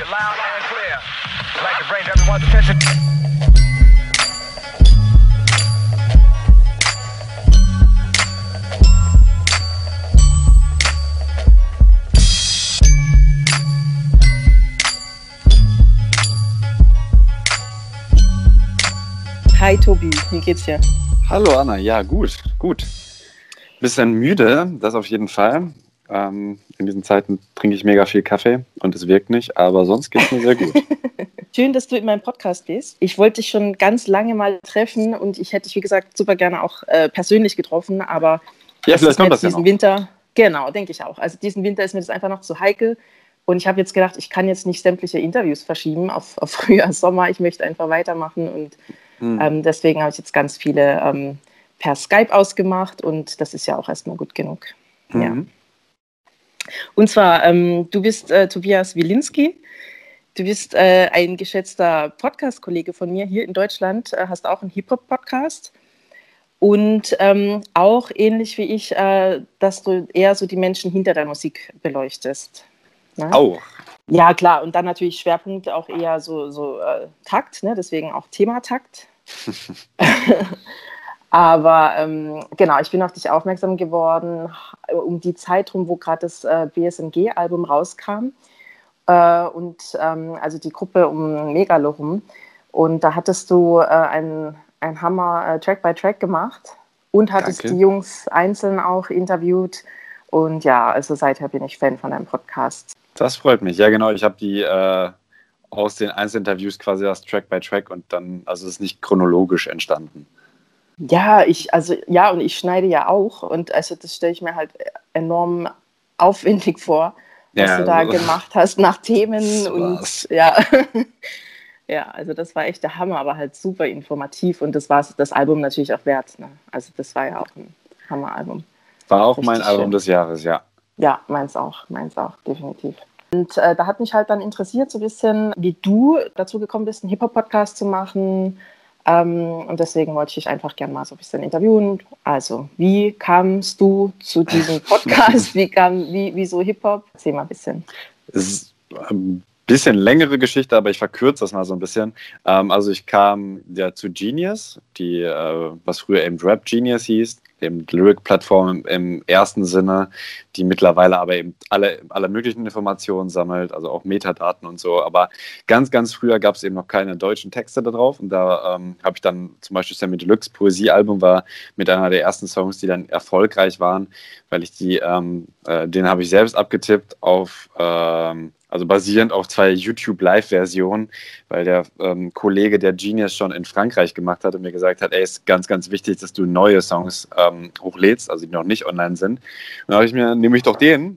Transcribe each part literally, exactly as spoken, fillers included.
it loud and clear. I'd like to bring everyone's attention. Hi Tobi, wie geht's dir? Hallo Anna, ja gut, gut. Bisschen müde, das auf jeden Fall. Ähm, in diesen Zeiten trinke ich mega viel Kaffee und es wirkt nicht, aber sonst geht's mir sehr gut. Schön, dass du in meinem Podcast bist. Ich wollte dich schon ganz lange mal treffen und ich hätte dich, wie gesagt, super gerne auch äh, persönlich getroffen, aber ja, vielleicht kommt das ja diesen noch. Winter, genau, denke ich auch. Also diesen Winter ist mir das einfach noch zu heikel und ich habe jetzt gedacht, ich kann jetzt nicht sämtliche Interviews verschieben auf, auf Frühjahr, Sommer. Ich möchte einfach weitermachen und hm. ähm, deswegen habe ich jetzt ganz viele ähm, per Skype ausgemacht und das ist ja auch erstmal gut genug. Mhm. Ja. Und zwar, ähm, du bist äh, Tobias Wilinski, du bist äh, ein geschätzter Podcast-Kollege von mir hier in Deutschland, äh, hast auch einen Hip-Hop-Podcast und ähm, auch ähnlich wie ich, äh, dass du eher so die Menschen hinter der Musik beleuchtest. Ne? Auch. Ja, klar, und dann natürlich Schwerpunkt auch eher so, so äh, Takt, ne? Deswegen auch Thema Takt. Aber ähm, genau, ich bin auf dich aufmerksam geworden um die Zeit rum, wo gerade das äh, B S M G-Album rauskam. Äh, und ähm, also die Gruppe um Megalo rum. Und da hattest du äh, ein, ein Hammer äh, Track by Track gemacht und hattest Danke. Die Jungs einzeln auch interviewt. Und ja, also seither bin ich Fan von deinem Podcast. Das freut mich. Ja, genau. Ich habe die äh, aus den Einzelinterviews quasi das Track by Track und dann, also es ist nicht chronologisch entstanden. Ja, ich, also ja, und ich schneide ja auch und also das stelle ich mir halt enorm aufwendig vor, was ja, du da also, gemacht hast nach Themen und war's. ja. Ja, also das war echt der Hammer, aber halt super informativ und das war das Album natürlich auch wert. Ne? Also das war ja auch ein Hammeralbum. War auch Richtig mein Album schön. des Jahres, ja. Ja, meins auch, meins auch, definitiv. Und äh, da hat mich halt dann interessiert so ein bisschen, wie du dazu gekommen bist, einen Hip-Hop-Podcast zu machen. Ähm, und deswegen wollte ich dich einfach gerne mal so ein bisschen interviewen. Also, wie kamst du zu diesem Podcast? wie kam, wie, wieso Hip-Hop? Erzähl mal ein bisschen. Es ist ein bisschen längere Geschichte, aber ich verkürze das mal so ein bisschen. Ähm, also ich kam ja zu Genius, die, äh, was früher eben Rap Genius hieß, eben Lyric-Plattform im, im ersten Sinne, die mittlerweile aber eben alle, alle möglichen Informationen sammelt, also auch Metadaten und so. Aber ganz, ganz früher gab es eben noch keine deutschen Texte da drauf. Und da ähm, habe ich dann zum Beispiel Sammy Deluxe Poesiealbum war mit einer der ersten Songs, die dann erfolgreich waren, weil ich die, ähm, äh, den habe ich selbst abgetippt auf ähm, also basierend auf zwei YouTube-Live-Versionen, weil der ähm, Kollege, der Genius schon in Frankreich gemacht hat und mir gesagt hat, ey, ist ganz, ganz wichtig, dass du neue Songs ähm, hochlädst, also die noch nicht online sind. Und dann habe ich mir, nehme ich doch den.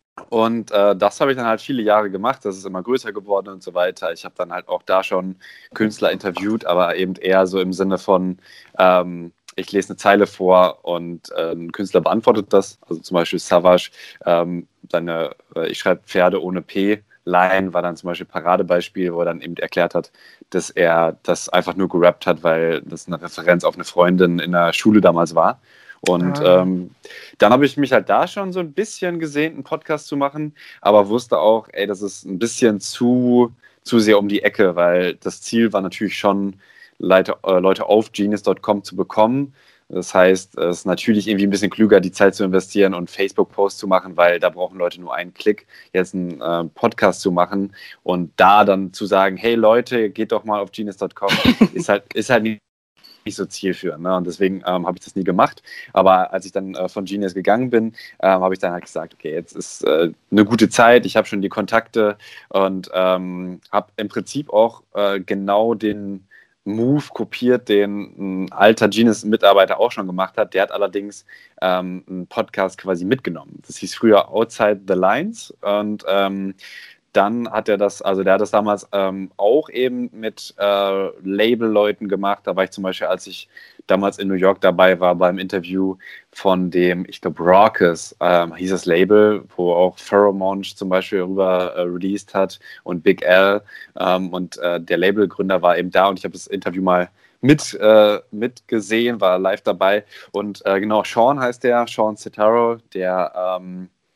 Und äh, das habe ich dann halt viele Jahre gemacht, das ist immer größer geworden und so weiter. Ich habe dann halt auch da schon Künstler interviewt, aber eben eher so im Sinne von, ähm, ich lese eine Zeile vor und äh, ein Künstler beantwortet das. Also zum Beispiel Savage, ähm, seine, äh, ich schreibe Pferde ohne P, Line war dann zum Beispiel Paradebeispiel, wo er dann eben erklärt hat, dass er das einfach nur gerappt hat, weil das eine Referenz auf eine Freundin in der Schule damals war. Und Ah. ähm, dann habe ich mich halt da schon so ein bisschen gesehen, einen Podcast zu machen, aber wusste auch, ey, das ist ein bisschen zu, zu sehr um die Ecke, weil das Ziel war natürlich schon, Leute, äh, Leute auf genius Punkt com zu bekommen. Das heißt, es ist natürlich irgendwie ein bisschen klüger, die Zeit zu investieren und Facebook-Posts zu machen, weil da brauchen Leute nur einen Klick, jetzt einen äh, Podcast zu machen und da dann zu sagen, hey Leute, geht doch mal auf genius Punkt com, ist halt, ist halt nicht nicht so zielführend. Ne? Und deswegen ähm, habe ich das nie gemacht. Aber als ich dann äh, von Genius gegangen bin, ähm, habe ich dann halt gesagt, okay, jetzt ist äh, eine gute Zeit, ich habe schon die Kontakte und ähm, habe im Prinzip auch äh, genau den Move kopiert, den ein alter Genius-Mitarbeiter auch schon gemacht hat. Der hat allerdings ähm, einen Podcast quasi mitgenommen. Das hieß früher Outside the Lines und ähm, dann hat er das, also der hat das damals ähm, auch eben mit äh, Label-Leuten gemacht. Da war ich zum Beispiel, als ich damals in New York dabei war, beim Interview von dem, ich glaube, Raucus, ähm, hieß das Label, wo auch Pheromone zum Beispiel rüber äh, released hat und Big L. Ähm, und äh, der Labelgründer war eben da und ich habe das Interview mal mit, äh, mitgesehen, war live dabei. Und äh, genau, Sean heißt der, Sean Citaro, der ähm,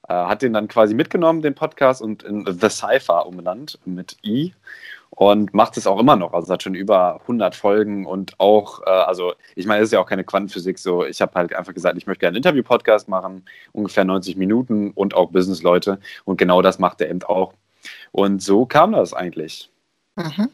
Äh, hat den dann quasi mitgenommen, den Podcast, und in The Cypher umbenannt mit I. Und macht es auch immer noch. Also hat schon über hundert Folgen und auch, äh, also ich meine, es ist ja auch keine Quantenphysik so. Ich habe halt einfach gesagt, ich möchte gerne einen Interview-Podcast machen, ungefähr neunzig Minuten und auch Business-Leute. Und genau das macht er eben auch. Und so kam das eigentlich. Mhm.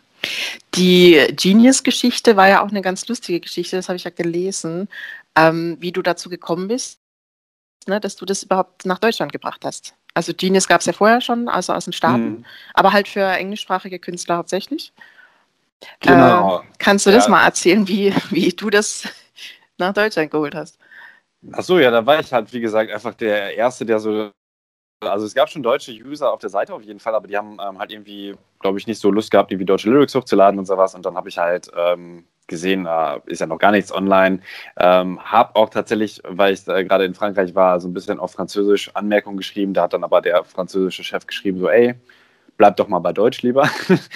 Die Genius-Geschichte war ja auch eine ganz lustige Geschichte, das habe ich ja gelesen, ähm, wie du dazu gekommen bist, ne, dass du das überhaupt nach Deutschland gebracht hast. Also Genius gab es ja vorher schon, also aus den Staaten, Mhm. aber halt für englischsprachige Künstler hauptsächlich. Genau. Äh, kannst du Ja. das mal erzählen, wie, wie du das nach Deutschland geholt hast? Ach so, ja, da war ich halt, wie gesagt, einfach der Erste, der so. Also es gab schon deutsche User auf der Seite auf jeden Fall, aber die haben ähm, halt irgendwie, glaube ich, nicht so Lust gehabt, irgendwie deutsche Lyrics hochzuladen und sowas. Und dann habe ich halt ähm, gesehen, äh, ist ja noch gar nichts online. Ähm, habe auch tatsächlich, weil ich äh, gerade in Frankreich war, so ein bisschen auf Französisch Anmerkungen geschrieben. Da hat dann aber der französische Chef geschrieben, so, ey, bleib doch mal bei Deutsch lieber.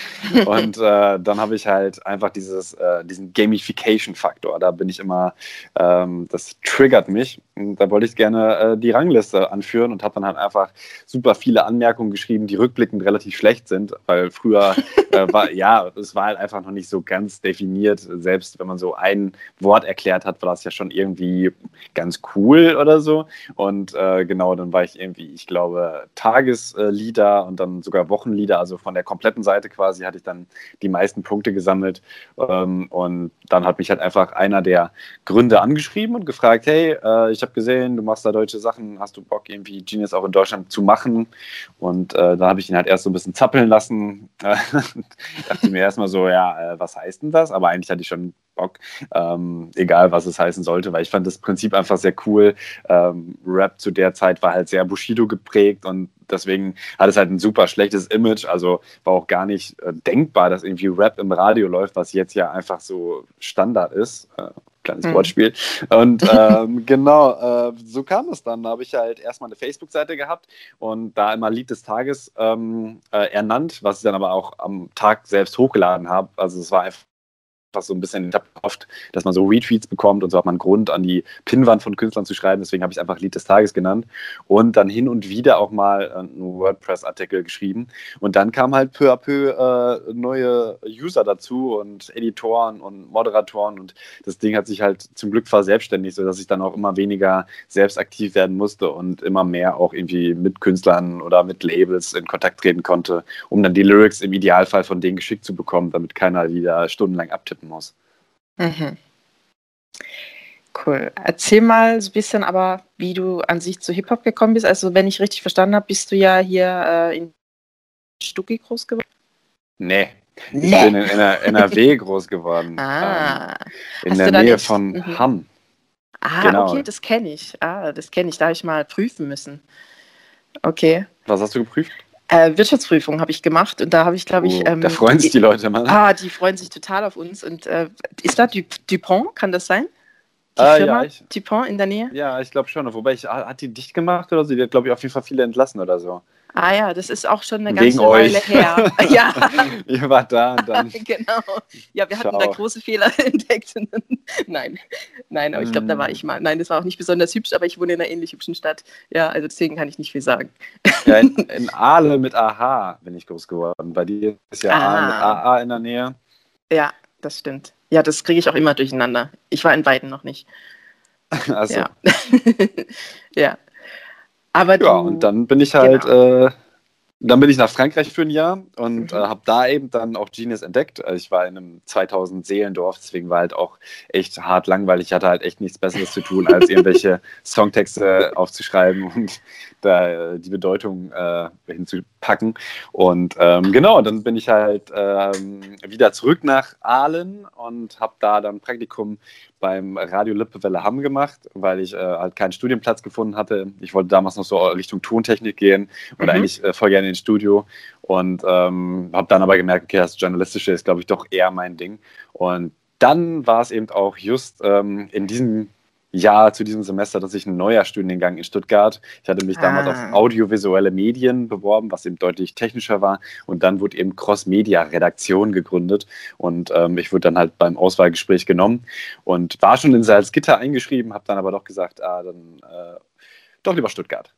Und äh, dann habe ich halt einfach dieses, äh, diesen Gamification-Faktor. Da bin ich immer, ähm, das triggert mich. Und da wollte ich gerne äh, die Rangliste anführen und habe dann halt einfach super viele Anmerkungen geschrieben, die rückblickend relativ schlecht sind, weil früher äh, war, ja, es war halt einfach noch nicht so ganz definiert. Selbst wenn man so ein Wort erklärt hat, war das ja schon irgendwie ganz cool oder so. Und äh, genau, dann war ich irgendwie, ich glaube, Tageslieder und dann sogar Wochenlieder, also von der kompletten Seite quasi, hatte ich dann die meisten Punkte gesammelt. Ähm, und dann hat mich halt einfach einer der Gründer angeschrieben und gefragt, hey, äh, ich habe gesehen, du machst da deutsche Sachen, hast du Bock, irgendwie Genius auch in Deutschland zu machen? Und äh, dann habe ich ihn halt erst so ein bisschen zappeln lassen. Dachte mir erstmal so, ja, äh, was heißt denn das? Aber eigentlich hatte ich schon Bock, ähm, egal was es heißen sollte, weil ich fand das Prinzip einfach sehr cool. Ähm, Rap zu der Zeit war halt sehr Bushido geprägt und deswegen hat es halt ein super schlechtes Image, also war auch gar nicht äh, denkbar, dass irgendwie Rap im Radio läuft, was jetzt ja einfach so Standard ist. Äh, kleines Hm. Wortspiel. Und ähm, genau, äh, so kam es dann. Da habe ich halt erstmal eine Facebook-Seite gehabt und da immer Lied des Tages ähm, äh, ernannt, was ich dann aber auch am Tag selbst hochgeladen habe. Also es war einfach so ein bisschen, ich habe gehofft, dass man so Retweets bekommt und so hat man einen Grund, an die Pinnwand von Künstlern zu schreiben. Deswegen habe ich es einfach Lied des Tages genannt und dann hin und wieder auch mal einen WordPress-Artikel geschrieben. Und dann kamen halt peu à peu äh, neue User dazu und Editoren und Moderatoren und das Ding hat sich halt zum Glück verselbstständigt, sodass ich dann auch immer weniger selbst aktiv werden musste und immer mehr auch irgendwie mit Künstlern oder mit Labels in Kontakt treten konnte, um dann die Lyrics im Idealfall von denen geschickt zu bekommen, damit keiner wieder stundenlang abtippen muss. Mhm. Cool. Erzähl mal so ein bisschen aber, wie du an sich zu Hip-Hop gekommen bist. Also wenn ich richtig verstanden habe, bist du ja hier äh, in Stucki groß geworden? Nee, ich Nee. bin in N R W groß geworden. Ah. Ähm, in Hast der du dann Nähe echt- von Mhm. Hamm. Ah, Genau. okay, das kenne ich. Ah, das kenne ich. Da habe ich mal prüfen müssen. Okay. Was hast du geprüft? Äh, Wirtschaftsprüfung habe ich gemacht und da habe ich, glaube ich. Oh, Ähm, da freuen sich die Leute mal. Ah, die freuen sich total auf uns. Und äh, ist da Du- Dupont? Kann das sein? Die Ah, Firma ja, ich, Dupont in der Nähe? ja, ich glaube schon. Wobei, ich, hat die dicht gemacht oder so? Die hat, glaube ich, auf jeden Fall viele entlassen oder so. Ah ja, das ist auch schon eine Wegen ganze Weile euch. her. Ja, Ihr wart da und dann. genau. Ja, wir hatten da Ciao. große Fehler entdeckt. Nein, nein, aber ich glaube, da war ich mal. Nein, das war auch nicht besonders hübsch, aber ich wohne in einer ähnlich hübschen Stadt. Ja, also deswegen kann ich nicht viel sagen. Ja, in, in Ahle mit A H bin ich groß geworden. Bei dir ist ja A mit Ah. A A in der Nähe. Ja, das stimmt. Ja, das kriege ich auch immer durcheinander. Ich war in beiden noch nicht. Also, Ja. Ja. Aber du, ja, und dann bin ich halt, äh, dann bin ich nach Frankreich für ein Jahr und Mhm. äh, habe da eben dann auch Genius entdeckt. Also ich war in einem zweitausend Seelendorf, deswegen war halt auch echt hart langweilig. Ich hatte halt echt nichts Besseres zu tun, als irgendwelche Songtexte aufzuschreiben und da äh, die Bedeutung äh, hinzupacken. Und ähm, genau, dann bin ich halt ähm, wieder zurück nach Aalen und habe da dann Praktikum beim Radio Lippewelle Hamm gemacht, weil ich äh, halt keinen Studienplatz gefunden hatte. Ich wollte damals noch so Richtung Tontechnik gehen und Mhm. eigentlich äh, voll gerne ins Studio und ähm, habe dann aber gemerkt, okay, das Journalistische ist, glaube ich, doch eher mein Ding. Und dann war es eben auch just ähm, in diesem Jahr, zu diesem Semester, dass ich ein neuer Studiengang in Stuttgart. Ich hatte mich damals Ah. auf audiovisuelle Medien beworben, was eben deutlich technischer war. Und dann wurde eben Cross-Media-Redaktion gegründet. Und ähm, ich wurde dann halt beim Auswahlgespräch genommen und war schon in Salzgitter eingeschrieben, habe dann aber doch gesagt, ah, dann äh, doch lieber Stuttgart.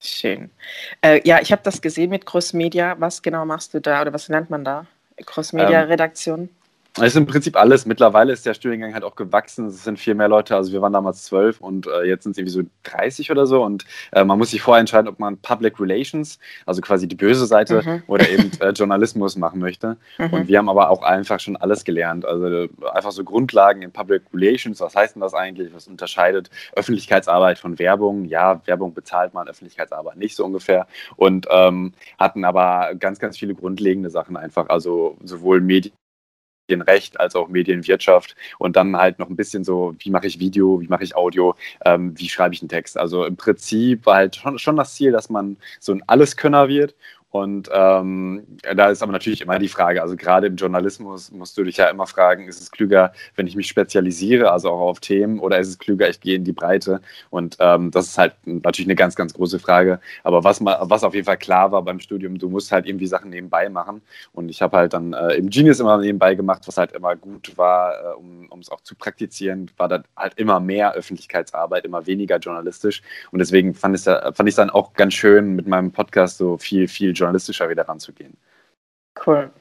Schön. Äh, ja, ich habe das gesehen mit Crossmedia. Was genau machst du da oder was lernt man da? Crossmedia-Redaktion? Es ist im Prinzip alles. Mittlerweile ist der Studiengang halt auch gewachsen. Es sind viel mehr Leute. Also wir waren damals zwölf und äh, jetzt sind es irgendwie so dreißig oder so. Und äh, man muss sich vorher entscheiden, ob man Public Relations, also quasi die böse Seite, mhm. oder eben äh, Journalismus machen möchte. Mhm. Und wir haben aber auch einfach schon alles gelernt. Also einfach so Grundlagen in Public Relations. Was heißt denn das eigentlich? Was unterscheidet Öffentlichkeitsarbeit von Werbung? Ja, Werbung bezahlt man, Öffentlichkeitsarbeit nicht so ungefähr. Und ähm, hatten aber ganz, ganz viele grundlegende Sachen einfach. Also sowohl Medien, Medienrecht als auch Medienwirtschaft und dann halt noch ein bisschen so, wie mache ich Video, wie mache ich Audio, ähm, wie schreibe ich einen Text. Also im Prinzip war halt schon, schon das Ziel, dass man so ein Alleskönner wird. Und ähm, da ist aber natürlich immer die Frage, also gerade im Journalismus musst du dich ja immer fragen, ist es klüger, wenn ich mich spezialisiere, also auch auf Themen, oder ist es klüger, ich gehe in die Breite? Und ähm, das ist halt natürlich eine ganz, ganz große Frage. Aber was, mal, was auf jeden Fall klar war beim Studium, du musst halt irgendwie Sachen nebenbei machen. Und ich habe halt dann äh, im Genius immer nebenbei gemacht, was halt immer gut war, äh, um es auch zu praktizieren, war dann halt immer mehr Öffentlichkeitsarbeit, immer weniger journalistisch. Und deswegen fand ich es dann auch ganz schön, mit meinem Podcast so viel, viel journalistischer wieder ranzugehen. Cool.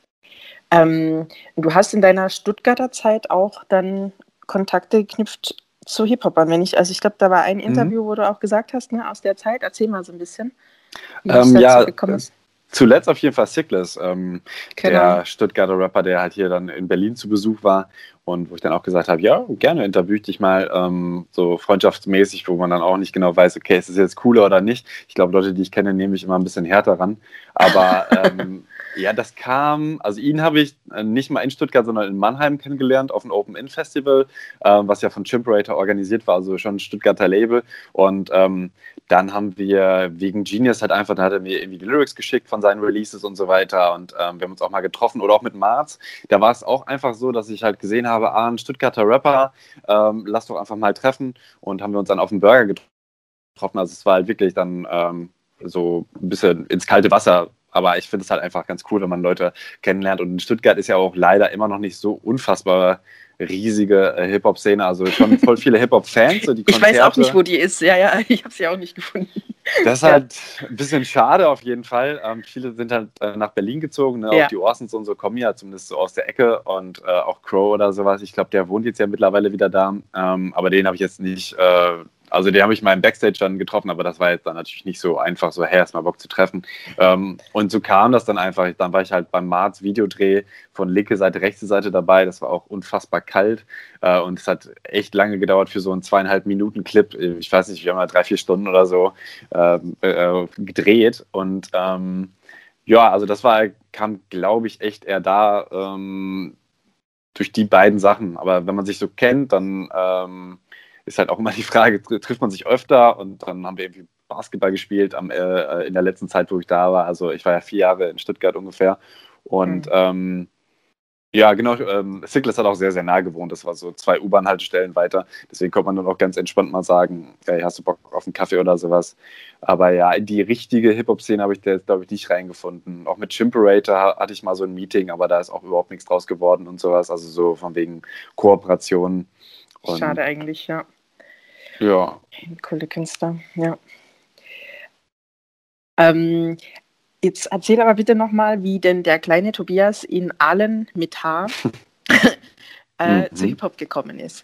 Ähm, du hast in deiner Stuttgarter Zeit auch dann Kontakte geknüpft zu Hip-Hopern, wenn ich, also ich glaube, da war ein Interview, mhm. wo du auch gesagt hast, ne, aus der Zeit. Erzähl mal so ein bisschen, wie ähm, es dazu ja, gekommen ist. Zuletzt auf jeden Fall Sickless, ähm, genau. der Stuttgarter Rapper, der halt hier dann in Berlin zu Besuch war und wo ich dann auch gesagt habe, ja, gerne interview ich dich mal, ähm, so freundschaftsmäßig, wo man dann auch nicht genau weiß, okay, ist das jetzt cooler oder nicht. Ich glaube, Leute, die ich kenne, nehme ich immer ein bisschen härter ran. Aber ähm, ja, das kam, also ihn habe ich nicht mal in Stuttgart, sondern in Mannheim kennengelernt auf dem Open-In-Festival, äh, was ja von Chimperator organisiert war, also schon ein Stuttgarter Label. Und ähm, dann haben wir wegen Genius halt einfach, da hat er mir irgendwie die Lyrics geschickt von seinen Releases und so weiter und ähm, wir haben uns auch mal getroffen oder auch mit Marz. Da war es auch einfach so, dass ich halt gesehen habe, ah, ein Stuttgarter Rapper, ähm, lass doch einfach mal treffen und haben wir uns dann auf den Burger getroffen. Also es war halt wirklich dann ähm, so ein bisschen ins kalte Wasser. Aber ich finde es halt einfach ganz cool, wenn man Leute kennenlernt. Und in Stuttgart ist ja auch leider immer noch nicht so unfassbar riesige äh, Hip-Hop-Szene, also schon voll viele Hip-Hop-Fans. So die ich weiß auch nicht, wo die ist. Ja, ja, ich habe sie auch nicht gefunden. Das ist halt ein bisschen schade auf jeden Fall. Ähm, viele sind halt äh, nach Berlin gezogen, ne? Ja. Auch die Orsons und so kommen ja zumindest so aus der Ecke und äh, auch Crow oder sowas. Ich glaube, der wohnt jetzt ja mittlerweile wieder da, ähm, aber den habe ich jetzt nicht... Äh, Also den habe ich mal im Backstage dann getroffen, aber das war jetzt dann natürlich nicht so einfach, so, hey, hast mal Bock zu treffen. Ähm, und so kam das dann einfach. Dann war ich halt beim Marz Videodreh von linke Seite, rechte Seite dabei. Das war auch unfassbar kalt äh, und es hat echt lange gedauert für so einen zweieinhalb Minuten Clip. Ich weiß nicht, wir haben mal drei, vier Stunden oder so äh, äh, gedreht und ähm, ja, also das war, kam, glaube ich, echt eher da ähm, durch die beiden Sachen. Aber wenn man sich so kennt, dann ähm, ist halt auch immer die Frage, trifft man sich öfter? Und dann haben wir irgendwie Basketball gespielt am, äh, in der letzten Zeit, wo ich da war. Also ich war ja vier Jahre in Stuttgart ungefähr. Und mhm. ähm, ja, genau, ähm, Sickless hat auch sehr, sehr nah gewohnt. Das war so zwei U-Bahn-Haltestellen weiter. Deswegen konnte man dann auch ganz entspannt mal sagen, hey, hast du Bock auf einen Kaffee oder sowas? Aber ja, in die richtige Hip-Hop-Szene habe ich da, glaube ich, nicht reingefunden. Auch mit Chimperator hatte ich mal so ein Meeting, aber da ist auch überhaupt nichts draus geworden und sowas. Also so von wegen Kooperationen. Und schade eigentlich, ja. Ja. Coole Künstler, ja. Ähm, jetzt erzähl aber bitte nochmal, wie denn der kleine Tobias in Aalen mit H äh, mhm. zu Hip-Hop gekommen ist.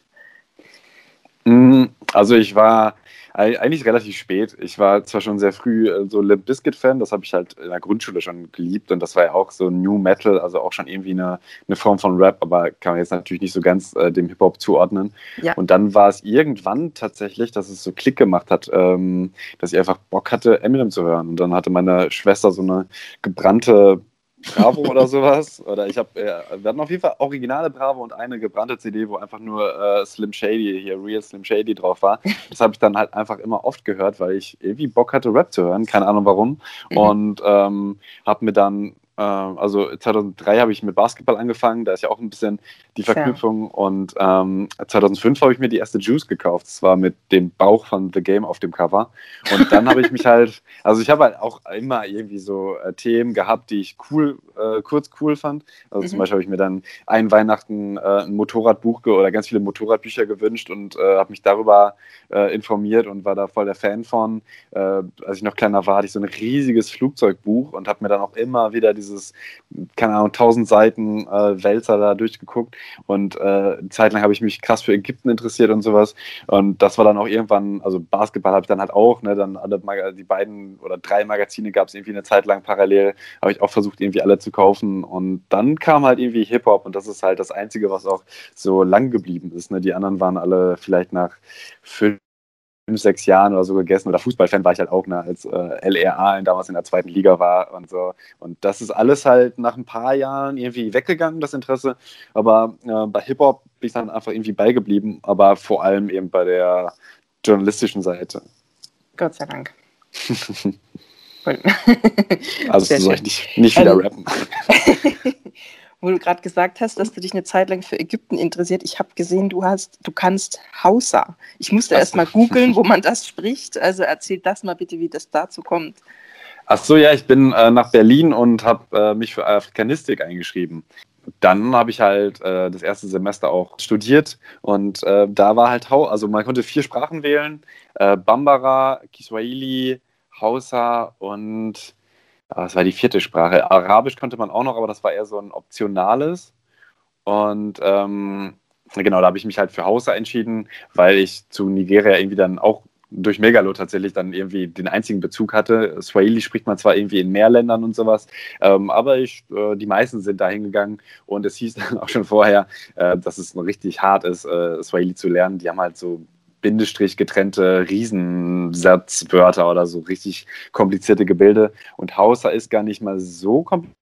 Also ich war eigentlich relativ spät. Ich war zwar schon sehr früh so Limp Bizkit-Fan, das habe ich halt in der Grundschule schon geliebt und das war ja auch so New Metal, also auch schon irgendwie eine, eine Form von Rap, aber kann man jetzt natürlich nicht so ganz äh, dem Hip-Hop zuordnen. Ja. Und dann war es irgendwann tatsächlich, dass es so Klick gemacht hat, ähm, dass ich einfach Bock hatte, Eminem zu hören. Und dann hatte meine Schwester so eine gebrannte Bravo oder sowas. Oder ich habe, äh, wir hatten auf jeden Fall originale Bravo und eine gebrannte C D, wo einfach nur äh, Slim Shady, hier Real Slim Shady drauf war. Das habe ich dann halt einfach immer oft gehört, weil ich irgendwie Bock hatte, Rap zu hören. Keine Ahnung warum. Mhm. Und ähm, habe mir dann, äh, also zweitausenddrei habe ich mit Basketball angefangen. Da ist ja auch ein bisschen die Verknüpfung. Ja. Und ähm, zweitausendfünf habe ich mir die erste Juice gekauft. Das war mit dem Bauch von The Game auf dem Cover. Und dann habe ich mich halt, also ich habe halt auch immer irgendwie so äh, Themen gehabt, die ich cool äh, kurz cool fand. Also Mhm. zum Beispiel habe ich mir dann ein Weihnachten äh, ein Motorradbuch ge- oder ganz viele Motorradbücher gewünscht und äh, habe mich darüber äh, informiert und war da voll der Fan von. Äh, als ich noch kleiner war, hatte ich so ein riesiges Flugzeugbuch und habe mir dann auch immer wieder dieses, keine Ahnung, tausend Seiten äh, Wälzer da durchgeguckt. Und äh, eine Zeit lang habe ich mich krass für Ägypten interessiert und sowas. Und das war dann auch irgendwann, also Basketball habe ich dann halt auch, ne, dann alle Mag- die beiden oder drei Magazine gab es irgendwie eine Zeit lang parallel, habe ich auch versucht, irgendwie alle zu kaufen. Und dann kam halt irgendwie Hip-Hop und das ist halt das Einzige, was auch so lang geblieben ist. Ne? Die anderen waren alle vielleicht nach fünf, sechs Jahren oder so gegessen. Oder Fußballfan war ich halt auch, ne, als äh, L R A damals in der zweiten Liga war und so. Und das ist alles halt nach ein paar Jahren irgendwie weggegangen, das Interesse. Aber äh, bei Hip-Hop bin ich dann einfach irgendwie beigeblieben, aber vor allem eben bei der journalistischen Seite. Gott sei Dank. Cool. Also Sehr soll ich schön. nicht, nicht wieder Ähm, rappen. Wo du gerade gesagt hast, dass du dich eine Zeit lang für Ägypten interessiert. Ich habe gesehen, du hast, du kannst Hausa. Ich musste Ach erst so. mal googeln, wo man das spricht. Also erzähl das mal bitte, wie das dazu kommt. Ach so, ja, ich bin äh, nach Berlin und habe äh, mich für Afrikanistik eingeschrieben. Dann habe ich halt äh, das erste Semester auch studiert und äh, da war halt, Hau also man konnte vier Sprachen wählen, äh, Bambara, Kiswahili, Hausa und ah, was war die vierte Sprache? Arabisch konnte man auch noch, aber das war eher so ein optionales. Und ähm, genau, da habe ich mich halt für Hausa entschieden, weil ich zu Nigeria irgendwie dann auch durch Megalo tatsächlich dann irgendwie den einzigen Bezug hatte. Swahili spricht man zwar irgendwie in mehr Ländern und sowas, ähm, aber ich, äh, die meisten sind da hingegangen und es hieß dann auch schon vorher, äh, dass es noch richtig hart ist, äh, Swahili zu lernen. Die haben halt so Bindestrich getrennte Riesensatzwörter oder so richtig komplizierte Gebilde und Hausa ist gar nicht mal so kompliziert,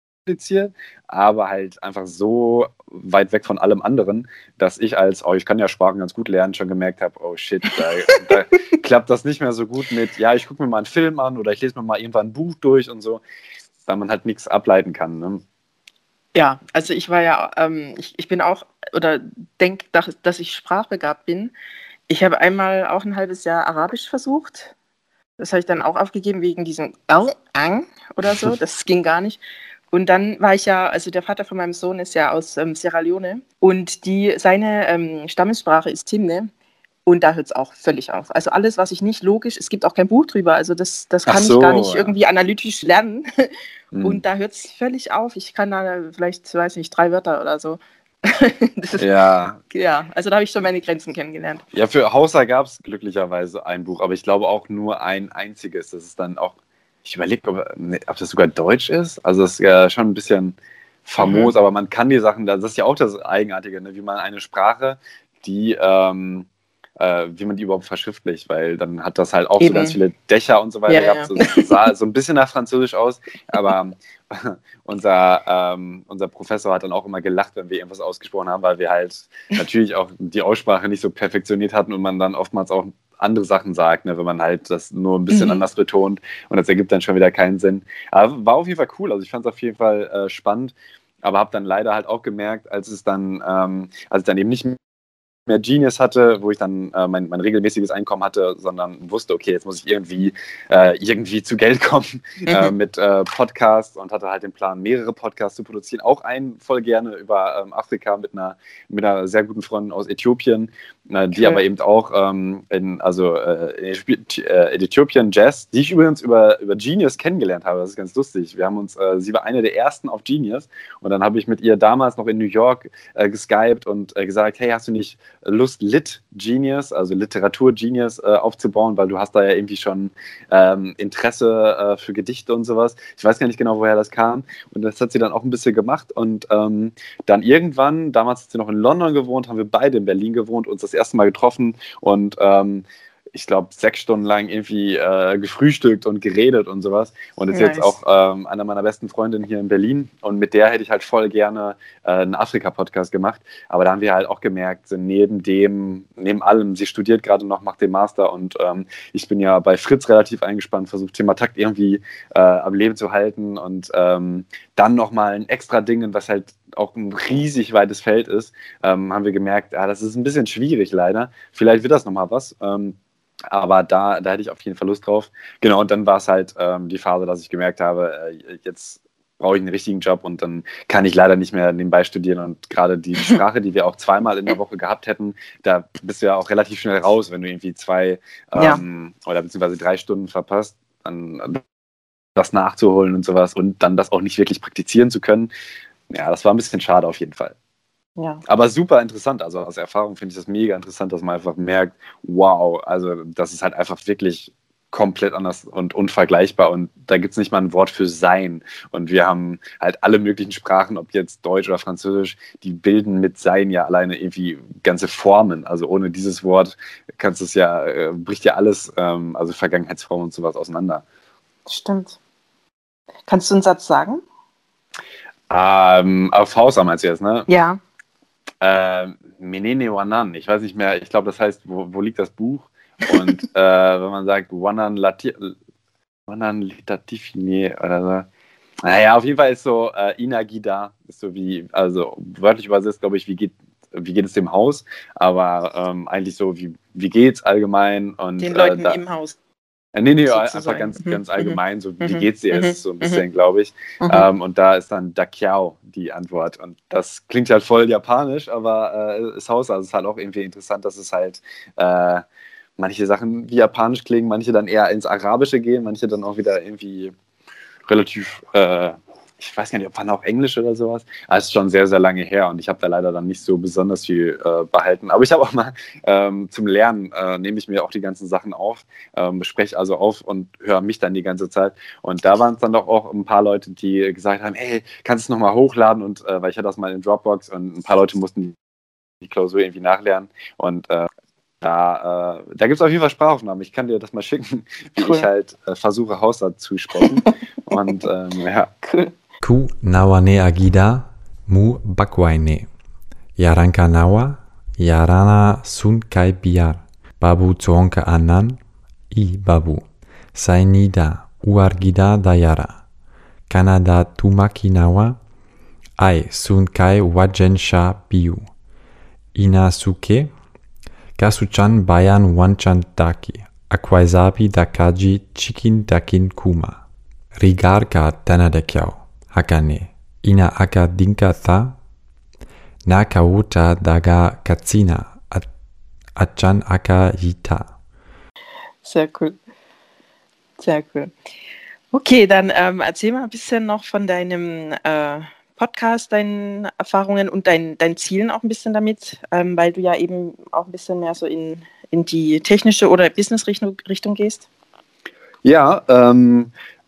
aber halt einfach so weit weg von allem anderen, dass ich als, oh, ich kann ja Sprachen ganz gut lernen, schon gemerkt habe, oh shit, da, da klappt das nicht mehr so gut mit, ja, ich gucke mir mal einen Film an oder ich lese mir mal irgendwann ein Buch durch und so, weil man halt nichts ableiten kann. Ne? Ja, also ich war ja, ähm, ich, ich bin auch, oder denke, dass, dass ich sprachbegabt bin. Ich habe einmal auch ein halbes Jahr Arabisch versucht. Das habe ich dann auch aufgegeben wegen diesem L, Ang oder so. Das ging gar nicht. Und dann war ich ja, also der Vater von meinem Sohn ist ja aus ähm, Sierra Leone und die, seine ähm, Stammessprache ist Timne und da hört es auch völlig auf. Also alles, was ich nicht logisch, es gibt auch kein Buch drüber, also das, das Ach kann ich gar so, nicht ja. irgendwie analytisch lernen Hm. und da hört es völlig auf. Ich kann da vielleicht, weiß nicht, drei Wörter oder so. Das ist, Ja, ja, also da habe ich schon meine Grenzen kennengelernt. ja, für Hausa gab es glücklicherweise ein Buch, aber ich glaube auch nur ein einziges. Das ist dann auch, ich überlege, ob, ne, ob das sogar Deutsch ist. Also das ist ja schon ein bisschen famos, Mhm. aber man kann die Sachen, das ist ja auch das Eigenartige, ne? Wie man eine Sprache, die, ähm, äh, wie man die überhaupt verschriftlicht, weil dann hat das halt auch so ganz Eben. viele Dächer und so weiter Ja, gehabt. ja. So, das sah so ein bisschen nach Französisch aus, aber unser, ähm, unser Professor hat dann auch immer gelacht, wenn wir irgendwas ausgesprochen haben, weil wir halt natürlich auch die Aussprache nicht so perfektioniert hatten und man dann oftmals auch andere Sachen sagt, ne, wenn man halt das nur ein bisschen Mhm. anders betont und das ergibt dann schon wieder keinen Sinn. Aber war auf jeden Fall cool, also ich fand es auf jeden Fall äh, spannend, aber habe dann leider halt auch gemerkt, als es dann, ähm, als ich dann eben nicht mehr Genius hatte, wo ich dann äh, mein, mein regelmäßiges Einkommen hatte, sondern wusste, okay, jetzt muss ich irgendwie, äh, irgendwie zu Geld kommen äh, Mhm. mit äh, Podcasts und hatte halt den Plan, mehrere Podcasts zu produzieren. Auch einen voll gerne über ähm, Afrika mit einer, mit einer sehr guten Freundin aus Äthiopien, äh, die Cool. aber eben auch ähm, in, also, äh, in Äthiopien Jazz, die ich übrigens über, über Genius kennengelernt habe. Das ist ganz lustig. Wir haben uns, äh, sie war eine der ersten auf Genius und dann habe ich mit ihr damals noch in New York äh, geskypt und äh, gesagt, hey, hast du nicht Lust, Lit Genius, also Literatur Genius, äh, aufzubauen, weil du hast da ja irgendwie schon ähm, Interesse äh, für Gedichte und sowas. Ich weiß gar nicht genau, woher das kam. Und das hat sie dann auch ein bisschen gemacht. Und ähm, dann irgendwann, damals hat sie noch in London gewohnt, haben wir beide in Berlin gewohnt, uns das erste Mal getroffen und ähm, ich glaube, sechs Stunden lang irgendwie äh, gefrühstückt und geredet und sowas. Und ist Nice. jetzt auch ähm, einer meiner besten Freundinnen hier in Berlin. Und mit der hätte ich halt voll gerne äh, einen Afrika-Podcast gemacht. Aber da haben wir halt auch gemerkt, so neben dem, neben allem, sie studiert gerade noch, macht den Master und ähm, ich bin ja bei Fritz relativ eingespannt, versuche Thema Takt irgendwie äh, am Leben zu halten und ähm, dann nochmal ein extra Ding, was halt auch ein riesig weites Feld ist, ähm, haben wir gemerkt, ja, das ist ein bisschen schwierig leider. Vielleicht wird das nochmal was. Ähm, Aber da, da hätte ich auf jeden Fall Lust drauf. Genau, und dann war es halt ähm, die Phase, dass ich gemerkt habe, äh, jetzt brauche ich einen richtigen Job und dann kann ich leider nicht mehr nebenbei studieren. Und gerade die Sprache, die wir auch zweimal in der Woche gehabt hätten, da bist du ja auch relativ schnell raus, wenn du irgendwie zwei ähm, ja. oder beziehungsweise drei Stunden verpasst, dann das nachzuholen und sowas und dann das auch nicht wirklich praktizieren zu können. Ja, das war ein bisschen schade auf jeden Fall. Ja. Aber super interessant. Also aus Erfahrung finde ich das mega interessant, dass man einfach merkt, wow, also das ist halt einfach wirklich komplett anders und unvergleichbar und da gibt es nicht mal ein Wort für sein. Und wir haben halt alle möglichen Sprachen, ob jetzt Deutsch oder Französisch, die bilden mit sein ja alleine irgendwie ganze Formen. Also ohne dieses Wort kannst du es ja, äh, bricht ja alles, ähm, also Vergangenheitsform und sowas auseinander. Stimmt. Kannst du einen Satz sagen? Ähm, auf Hausa meinst du jetzt, ne? Ja. Ähm, Menene Wanan, ich weiß nicht mehr, ich glaube, das heißt, wo, wo liegt das Buch? Und äh, wenn man sagt Wanan Lati Wanan Litatifine oder so. Naja, auf jeden Fall ist so äh, Inagida, ist so wie, also wörtlich übersetzt, glaube ich, wie geht, wie geht es dem Haus, aber ähm, eigentlich so, wie, wie geht's allgemein? Und, den Leuten äh, da, im Haus. Nee, nee, sozusagen. einfach ganz, Mhm. ganz allgemein, so wie Mhm. geht's dir, Mhm. ist so ein bisschen, Mhm. glaube ich. Mhm. Ähm, und da ist dann Dakiao die Antwort. Und das klingt halt voll japanisch, aber äh, ist Haus, also es ist halt auch irgendwie interessant, dass es halt äh, manche Sachen wie japanisch klingen, manche dann eher ins Arabische gehen, manche dann auch wieder irgendwie relativ, äh, ich weiß gar nicht, ob man auch Englisch oder sowas. Aber es ist schon sehr, sehr lange her und ich habe da leider dann nicht so besonders viel äh, behalten. Aber ich habe auch mal ähm, zum Lernen, äh, nehme ich mir auch die ganzen Sachen auf, ähm, spreche also auf und höre mich dann die ganze Zeit. Und da waren es dann doch auch ein paar Leute, die gesagt haben, hey, kannst du es nochmal hochladen? Und äh, weil ich hatte das mal in Dropbox und ein paar Leute mussten die Klausur irgendwie nachlernen. Und äh, da, äh, da gibt es auf jeden Fall Sprachaufnahmen. Ich kann dir das mal schicken, wie Cool. ich halt äh, versuche, Haussatz zu sprechen. Und ähm, ja. Cool. Ku nawane agida mu bakwaine. Yaranka nawa, yarana sun kai biar. Babu tuonka anan, I babu. Sainida uargida dayara. Kanada tumaki nawa, ai sun kai wajensha biu. Ina suke, kasuchan bayan wanchan daki. Akwaisabi dakaji chikin dakin kuma. Rigarka tanadekyao. Hakane, ina aka dinka tha, na kauta daga katsina, achan aka yita. Sehr cool. Sehr cool. Okay, dann ähm, erzähl mal ein bisschen noch von deinem äh, Podcast, deinen Erfahrungen und dein, deinen Zielen auch ein bisschen damit, ähm, weil du ja eben auch ein bisschen mehr so in, in die technische oder Business-Richtung Richtung gehst. Ja, ähm,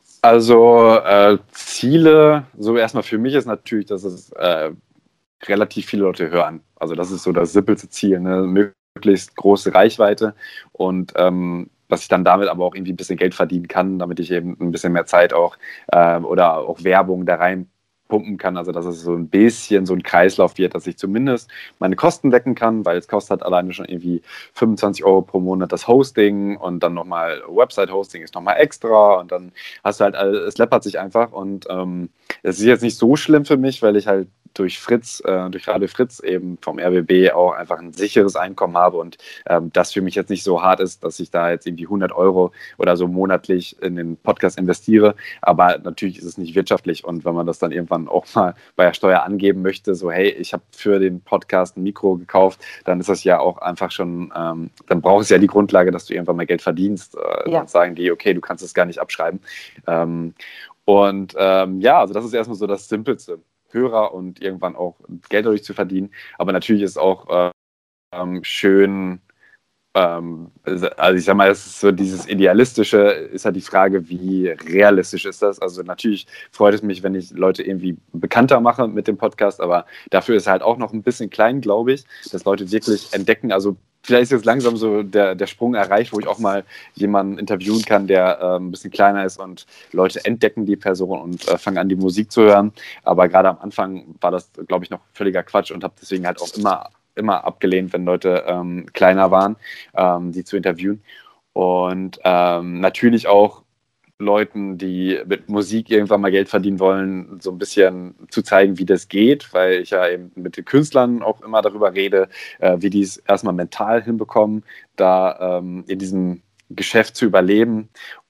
also äh, Ziele, so erstmal für mich ist natürlich, dass es äh, relativ viele Leute hören. Also das ist so das simpelste Ziel, ne? Möglichst große Reichweite und ähm, dass ich dann damit aber auch irgendwie ein bisschen Geld verdienen kann, damit ich eben ein bisschen mehr Zeit auch äh, oder auch Werbung da rein pumpen kann, also dass es so ein bisschen so ein Kreislauf wird, dass ich zumindest meine Kosten decken kann, weil es kostet alleine schon irgendwie fünfundzwanzig Euro pro Monat das Hosting und dann nochmal Website-Hosting ist nochmal extra und dann hast du halt, es läppert sich einfach und ähm, es ist jetzt nicht so schlimm für mich, weil ich halt durch Fritz, äh, durch Radio Fritz eben vom R B B auch einfach ein sicheres Einkommen habe und ähm, das für mich jetzt nicht so hart ist, dass ich da jetzt irgendwie hundert Euro oder so monatlich in den Podcast investiere, aber natürlich ist es nicht wirtschaftlich und wenn man das dann irgendwann auch mal bei der Steuer angeben möchte, so hey, ich habe für den Podcast ein Mikro gekauft, dann ist das ja auch einfach schon, ähm, dann braucht es ja die Grundlage, dass du irgendwann mal Geld verdienst. Äh, Ja. Dann sagen die, okay, du kannst es gar nicht abschreiben. Ähm, und ähm, ja, also das ist erstmal so das Simpelste. Hörer und irgendwann auch Geld dadurch zu verdienen. Aber natürlich ist auch ähm, schön, ähm, also ich sag mal, es ist so dieses Idealistische, ist halt die Frage, wie realistisch ist das? Also natürlich freut es mich, wenn ich Leute irgendwie bekannter mache mit dem Podcast, aber dafür ist halt auch noch ein bisschen klein, glaube ich, dass Leute wirklich entdecken, also vielleicht ist jetzt langsam so der, der Sprung erreicht, wo ich auch mal jemanden interviewen kann, der äh, ein bisschen kleiner ist und Leute entdecken die Person und äh, fangen an, die Musik zu hören. Aber gerade am Anfang war das, glaube ich, noch völliger Quatsch und habe deswegen halt auch immer, immer abgelehnt, wenn Leute ähm, kleiner waren, ähm, die zu interviewen. Und ähm, natürlich auch Leuten, die mit Musik irgendwann mal Geld verdienen wollen, so ein bisschen zu zeigen, wie das geht, weil ich ja eben mit den Künstlern auch immer darüber rede, äh, wie die es erstmal mental hinbekommen, da ähm, in diesem Geschäft zu überleben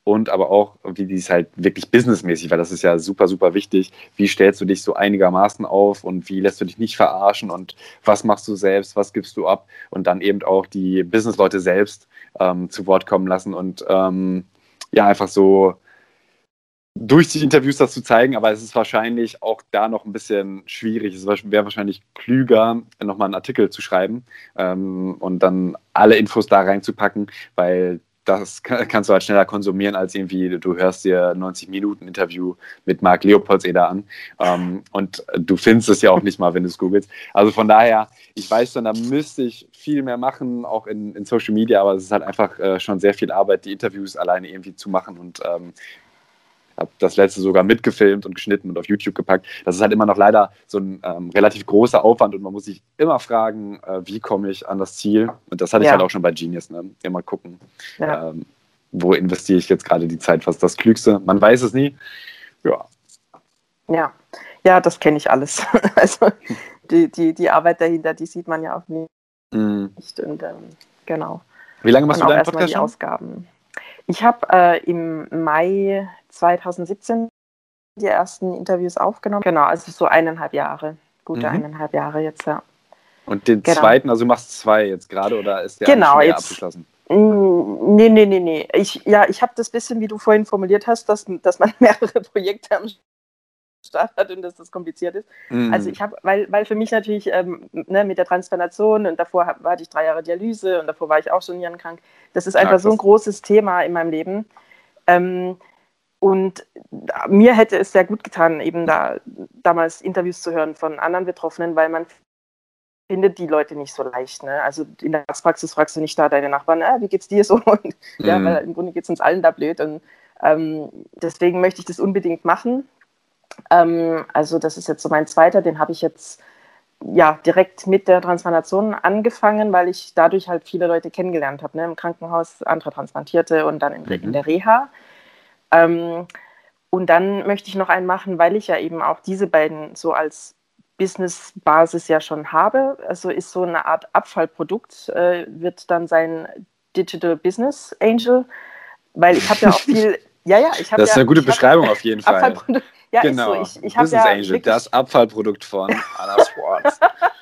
und aber auch, wie die es halt wirklich businessmäßig, weil das ist ja super, super wichtig. Wie stellst du dich so einigermaßen auf und wie lässt du dich nicht verarschen und was machst du selbst, was gibst du ab und dann eben auch die Businessleute selbst ähm, zu Wort kommen lassen und ähm, ja, einfach so durch die Interviews das zu zeigen, aber es ist wahrscheinlich auch da noch ein bisschen schwierig. Es wäre wahrscheinlich klüger, nochmal einen Artikel zu schreiben ähm, und dann alle Infos da reinzupacken, weil das kannst du halt schneller konsumieren, als irgendwie, du hörst dir neunzig Minuten Interview mit Marc Leopoldseder an ähm, und du findest es ja auch nicht mal, wenn du es googelst. Also von daher, ich weiß schon, da müsste ich viel mehr machen, auch in, in Social Media, aber es ist halt einfach äh, schon sehr viel Arbeit, die Interviews alleine irgendwie zu machen und ähm, habe das letzte sogar mitgefilmt und geschnitten und auf YouTube gepackt. Das ist halt immer noch leider so ein ähm, relativ großer Aufwand und man muss sich immer fragen, äh, wie komme ich an das Ziel? Und das hatte Ja. ich halt auch schon bei Genius. Ne? Immer gucken, Ja. ähm, wo investiere ich jetzt gerade die Zeit? Was ist das Klügste? Man weiß es nie. Ja. Ja, ja, das kenne ich alles. Also die, die, die Arbeit dahinter, die sieht man ja auch nicht. Mhm. Und, ähm, genau. Wie lange machst Und du auch deinen erstmal Podcast die schon? Ausgaben. Ich habe äh, im Mai zweitausendsiebzehn die ersten Interviews aufgenommen. Genau, also so eineinhalb Jahre. Gute Mhm. eineinhalb Jahre jetzt, ja. Und den Genau. zweiten, also du machst zwei jetzt gerade oder ist der Genau, eine schon eher jetzt- abgeschlossen? Mm, Nee, nee, nee, nee. Ich, ja, ich habe das bisschen, wie du vorhin formuliert hast, dass, dass man mehrere Projekte am Start hat und dass das kompliziert ist. Mhm. Also ich habe, weil, weil für mich natürlich ähm, ne, mit der Transplantation und davor hab, hatte ich drei Jahre Dialyse und davor war ich auch schon nierenkrank. Das ist einfach Ja, so ein krass. großes Thema in meinem Leben. Ähm, und mir hätte es sehr gut getan, eben da damals Interviews zu hören von anderen Betroffenen, weil man findet die Leute nicht so leicht. Ne? Also in der Arztpraxis fragst du nicht da deine Nachbarn, ah, wie geht's dir so? Und, ja, Mhm. weil im Grunde geht es uns allen da blöd. Und ähm, deswegen möchte ich das unbedingt machen. Ähm, also das ist jetzt so mein zweiter, den habe ich jetzt ja direkt mit der Transplantation angefangen, weil ich dadurch halt viele Leute kennengelernt habe, ne? Im Krankenhaus, andere Transplantierte und dann in, Mhm. in der Reha. Ähm, und dann möchte ich noch einen machen, weil ich ja eben auch diese beiden so als Business-Basis ja schon habe. Also ist so eine Art Abfallprodukt, äh, wird dann sein Digital Business Angel, weil ich habe ja auch viel, ja, ja, ich habe Das ist ja, eine gute ich hab- Beschreibung auf jeden Fall. Abfallprodukt, ja, Genau. ist so. Ich, ich habe Business ja Angel, wirklich, das Abfallprodukt von Anna Schwarz.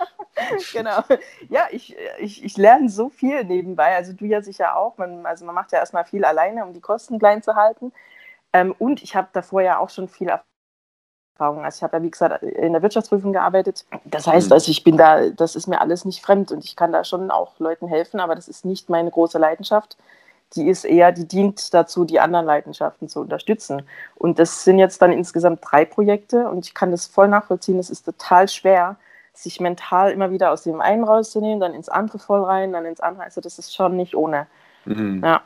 genau. Ja, ich, ich, ich lerne so viel nebenbei, also du ja sicher auch. Man, also man macht ja erstmal viel alleine, um die Kosten klein zu halten. Ähm, und ich habe davor ja auch schon viel Erfahrung. Also ich habe ja, wie gesagt, in der Wirtschaftsprüfung gearbeitet. Das heißt, Mhm. also ich bin da, das ist mir alles nicht fremd und ich kann da schon auch Leuten helfen, aber das ist nicht meine große Leidenschaft. Die ist eher, die dient dazu, die anderen Leidenschaften zu unterstützen. Und das sind jetzt dann insgesamt drei Projekte und ich kann das voll nachvollziehen. Es ist total schwer, sich mental immer wieder aus dem einen rauszunehmen, dann ins andere voll rein, dann ins andere. Also das ist schon nicht ohne. Mhm. Ja.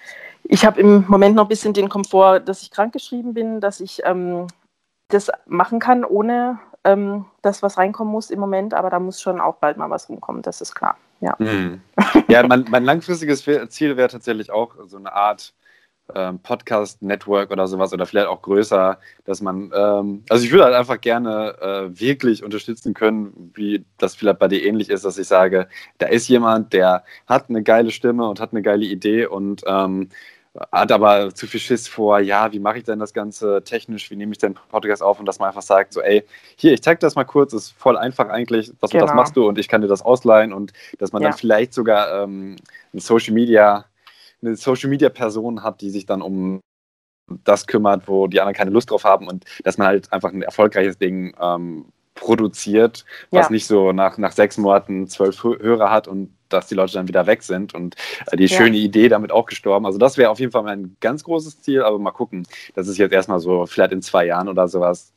Ich habe im Moment noch ein bisschen den Komfort, dass ich krankgeschrieben bin, dass ich ähm, das machen kann, ohne ähm, das, was reinkommen muss im Moment. Aber da muss schon auch bald mal was rumkommen, das ist klar. Ja, Mhm. Ja, mein, mein langfristiges Ziel wäre tatsächlich auch so eine Art ähm, Podcast-Network oder sowas oder vielleicht auch größer, dass man, ähm, also ich würde halt einfach gerne äh, wirklich unterstützen können, wie das vielleicht bei dir ähnlich ist, dass ich sage, da ist jemand, der hat eine geile Stimme und hat eine geile Idee und ähm, hat aber zu viel Schiss vor, ja, wie mache ich denn das Ganze technisch, wie nehme ich den Podcast auf und dass man einfach sagt, so ey, hier, ich zeig das mal kurz, ist voll einfach eigentlich, das und das Genau. machst du und ich kann dir das ausleihen und dass man Ja. dann vielleicht sogar ähm, ein Social Media, eine Social Media Person hat, die sich dann um das kümmert, wo die anderen keine Lust drauf haben und dass man halt einfach ein erfolgreiches Ding ähm, produziert, was Ja. nicht so nach, nach sechs Monaten zwölf Hörer hat und dass die Leute dann wieder weg sind und äh, die Ja. schöne Idee damit auch gestorben. Also das wäre auf jeden Fall mein ganz großes Ziel, aber mal gucken. Das ist jetzt erstmal so, vielleicht in zwei Jahren oder sowas.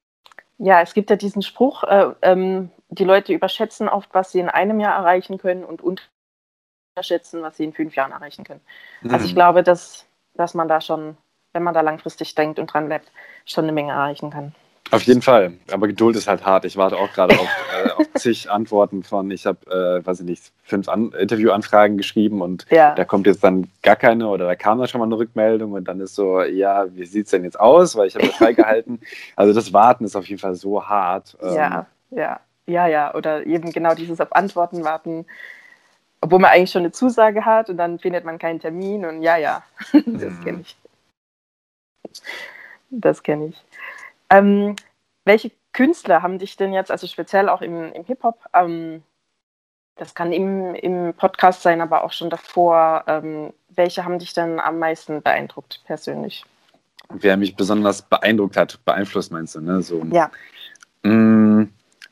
Ja, es gibt ja diesen Spruch, äh, ähm, die Leute überschätzen oft, was sie in einem Jahr erreichen können und unterschätzen, was sie in fünf Jahren erreichen können. Also ich Mhm. glaube, dass, dass man da schon, wenn man da langfristig denkt und dran bleibt, schon eine Menge erreichen kann. Auf jeden Fall, aber Geduld ist halt hart. Ich warte auch gerade auf, äh, auf zig Antworten von, ich habe, äh, weiß ich nicht, fünf An- Interviewanfragen geschrieben und Ja. da kommt jetzt dann gar keine oder da kam dann schon mal eine Rückmeldung und dann ist so, ja, wie sieht es denn jetzt aus, weil ich habe ja freigehalten. Also das Warten ist auf jeden Fall so hart. Ähm, Ja, ja, ja, ja. Oder eben genau dieses auf Antworten warten, obwohl man eigentlich schon eine Zusage hat und dann findet man keinen Termin und ja, ja, das Mhm. kenne ich. Das kenne ich. Ähm, welche Künstler haben dich denn jetzt, also speziell auch im, im Hip-Hop, ähm, das kann im, im Podcast sein, aber auch schon davor, ähm, welche haben dich denn am meisten beeindruckt, persönlich? Wer mich besonders beeindruckt hat, beeinflusst meinst du, ne? So. Ja. Mm,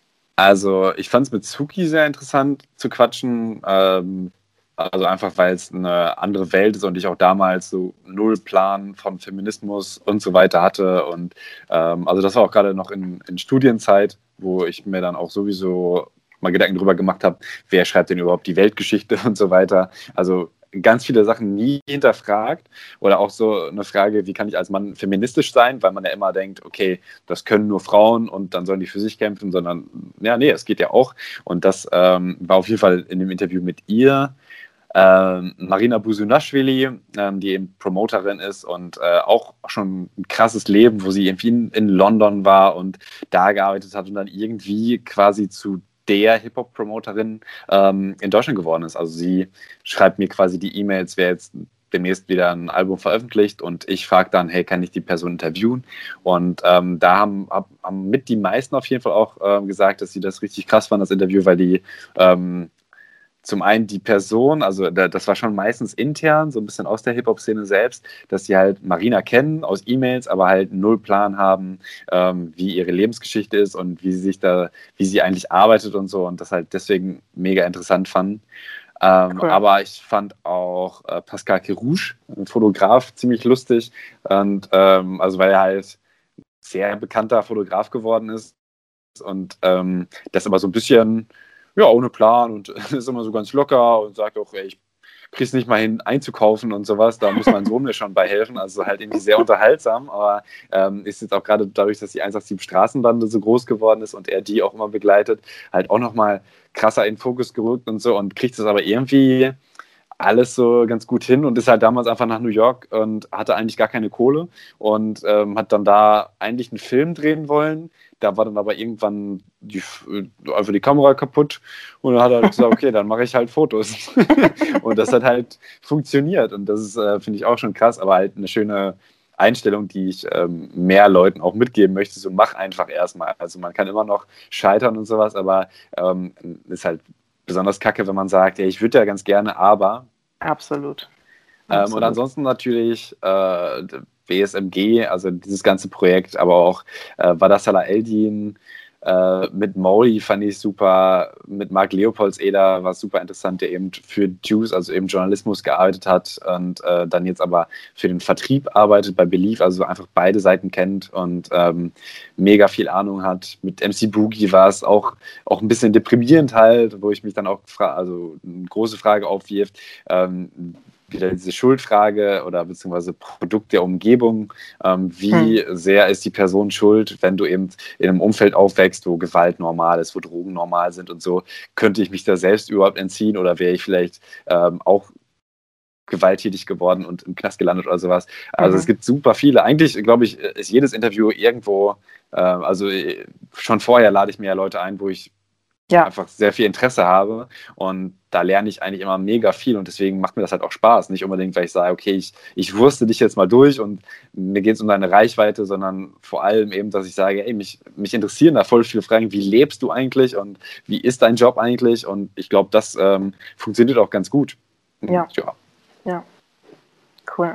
also ich fand es mit Suki sehr interessant zu quatschen, ähm, also einfach, weil es eine andere Welt ist und ich auch damals so null Plan von Feminismus und so weiter hatte. Und ähm, also das war auch gerade noch in, in Studienzeit, wo ich mir dann auch sowieso mal Gedanken drüber gemacht habe, wer schreibt denn überhaupt die Weltgeschichte und so weiter. Also ganz viele Sachen nie hinterfragt. Oder auch so eine Frage, wie kann ich als Mann feministisch sein, weil man ja immer denkt, okay, das können nur Frauen und dann sollen die für sich kämpfen, sondern ja, nee, es geht ja auch. Und das ähm, war auf jeden Fall in dem Interview mit ihr. Ähm, Marina Busunashvili, ähm, die eben Promoterin ist und äh, auch schon ein krasses Leben, wo sie irgendwie in, in London war und da gearbeitet hat und dann irgendwie quasi zu der Hip-Hop-Promoterin ähm, in Deutschland geworden ist. Also sie schreibt mir quasi die E-Mails, wer jetzt demnächst wieder ein Album veröffentlicht und ich frage dann, hey, kann ich die Person interviewen? Und ähm, da haben, haben mit die meisten auf jeden Fall auch ähm, gesagt, dass sie das richtig krass fanden, das Interview, weil die ähm, zum einen die Person, also das war schon meistens intern, so ein bisschen aus der Hip-Hop-Szene selbst, dass sie halt Marina kennen aus E-Mails, aber halt null Plan haben, ähm, wie ihre Lebensgeschichte ist und wie sie sich da, wie sie eigentlich arbeitet und so und das halt deswegen mega interessant fanden. Ähm, cool. Aber ich fand auch äh, Pascal Kerouche, ein Fotograf, ziemlich lustig und ähm, also weil er halt sehr bekannter Fotograf geworden ist und ähm, das aber so ein bisschen ja, ohne Plan und ist immer so ganz locker und sagt auch, ey, ich krieg's nicht mal hin einzukaufen und sowas, da muss mein Sohn mir schon bei helfen, also halt irgendwie sehr unterhaltsam, aber ähm, ist jetzt auch gerade dadurch, dass die eins acht sieben Straßenbande so groß geworden ist und er die auch immer begleitet, halt auch nochmal krasser in den Fokus gerückt und so und kriegt es aber irgendwie alles so ganz gut hin und ist halt damals einfach nach New York und hatte eigentlich gar keine Kohle und ähm, hat dann da eigentlich einen Film drehen wollen. Da war dann aber irgendwann die, einfach die Kamera kaputt und dann hat er gesagt, okay, dann mache ich halt Fotos. Und das hat halt funktioniert und das ist, äh, finde ich auch schon krass, aber halt eine schöne Einstellung, die ich ähm, mehr Leuten auch mitgeben möchte, so mach einfach erstmal. Also man kann immer noch scheitern und sowas, aber ähm, ist halt besonders kacke, wenn man sagt, ey, ich würde ja ganz gerne, aber... Absolut. Ähm, Absolut. Und ansonsten natürlich äh, B S M G, also dieses ganze Projekt, aber auch äh, Vadasala Eldin, äh, mit Maury fand ich super, mit Marc Leopoldseder war es super interessant, der eben für Juice, also eben Journalismus gearbeitet hat und äh, dann jetzt aber für den Vertrieb arbeitet bei Believe, also einfach beide Seiten kennt und ähm, mega viel Ahnung hat. Mit M C Boogie war es auch, auch ein bisschen deprimierend halt, wo ich mich dann auch, fra- also eine große Frage aufwirft, ähm, wieder diese Schuldfrage oder beziehungsweise Produkt der Umgebung. Ähm, wie hm. sehr ist die Person schuld, wenn du eben in einem Umfeld aufwächst, wo Gewalt normal ist, wo Drogen normal sind und so? Könnte ich mich da selbst überhaupt entziehen oder wäre ich vielleicht ähm, auch gewalttätig geworden und im Knast gelandet oder sowas? Also mhm. es gibt super viele. Eigentlich, glaube ich, ist jedes Interview irgendwo, äh, also schon vorher lade ich mir ja Leute ein, wo ich ja. einfach sehr viel Interesse habe und da lerne ich eigentlich immer mega viel und deswegen macht mir das halt auch Spaß. Nicht unbedingt, weil ich sage, okay, ich, ich wurste dich jetzt mal durch und mir geht es um deine Reichweite, sondern vor allem eben, dass ich sage, ey, mich, mich interessieren da voll viele Fragen, wie lebst du eigentlich und wie ist dein Job eigentlich und ich glaube, das ähm, funktioniert auch ganz gut. Ja, ja, ja. Cool.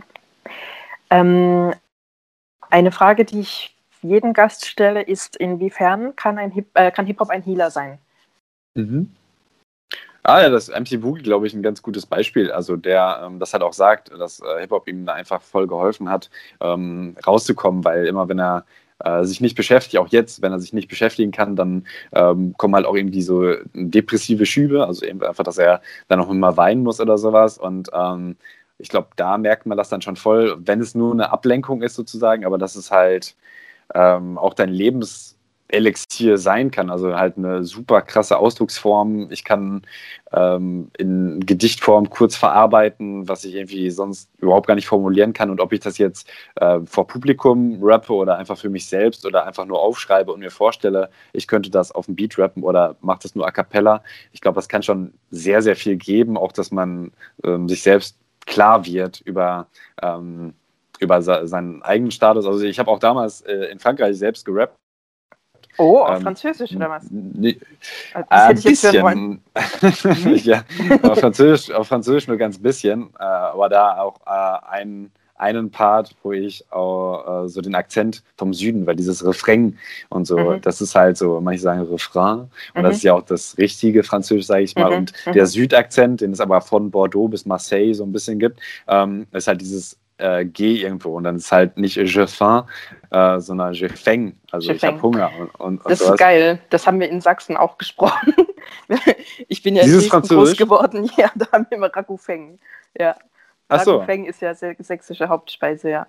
Ähm, eine Frage, die ich jedem Gast stelle, ist, inwiefern kann, ein Hip, äh, kann Hip-Hop ein Healer sein? Mhm. Ah ja, das M C Boogie, glaube ich, ein ganz gutes Beispiel. Also der ähm, das halt auch sagt, dass äh, Hip-Hop ihm da einfach voll geholfen hat, ähm, rauszukommen, weil immer wenn er äh, sich nicht beschäftigt, auch jetzt, wenn er sich nicht beschäftigen kann, dann ähm, kommen halt auch irgendwie so depressive Schübe, also eben einfach, dass er dann auch immer weinen muss oder sowas und ähm, ich glaube, da merkt man das dann schon voll, wenn es nur eine Ablenkung ist sozusagen, aber dass es halt ähm, auch dein Lebens Elixier sein kann, also halt eine super krasse Ausdrucksform. Ich kann ähm, in Gedichtform kurz verarbeiten, was ich irgendwie sonst überhaupt gar nicht formulieren kann und ob ich das jetzt äh, vor Publikum rappe oder einfach für mich selbst oder einfach nur aufschreibe und mir vorstelle, ich könnte das auf dem Beat rappen oder mache das nur a cappella. Ich glaube, das kann schon sehr, sehr viel geben, auch dass man ähm, sich selbst klar wird über ähm, über sa- seinen eigenen Status. Also ich habe auch damals äh, in Frankreich selbst gerappt. Oh, auf Ähm, Französisch oder was? Nee, Das ein hätte ich jetzt hören bisschen. Ja, auf Französisch, auf Französisch nur ganz bisschen, äh, aber da auch äh, ein, einen Part, wo ich auch äh, so den Akzent vom Süden, weil dieses Refrain und so, Mhm. das ist halt so, manche sagen Refrain und Mhm. das ist ja auch das richtige Französisch, sage ich mal. Mhm. Und Mhm. der Südakzent, den es aber von Bordeaux bis Marseille so ein bisschen gibt, ähm, ist halt dieses äh, G irgendwo und dann ist halt nicht je faim, äh, sondern je faim, also Je ich habe faim. Hunger und, und, und Das ist sowas. geil. Das haben wir in Sachsen auch gesprochen. Ich bin ja in Dieses Dresden groß Französisch? geworden. Ja, da haben wir immer Ragufeng. Ja. Ach so. Ragufeng ist ja sä- sächsische Hauptspeise, ja.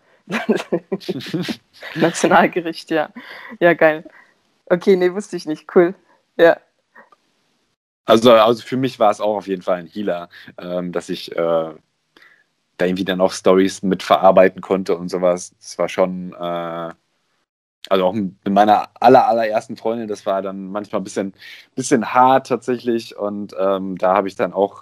Nationalgericht, ja. Ja, geil. Okay, nee, wusste ich nicht. Cool. Ja. Also, also für mich war es auch auf jeden Fall ein Healer, ähm, dass ich äh, da irgendwie dann auch Stories mit verarbeiten konnte und sowas. Das war schon, äh, also auch mit meiner aller, allerersten Freundin, das war dann manchmal ein bisschen, bisschen hart tatsächlich und ähm, da habe ich dann auch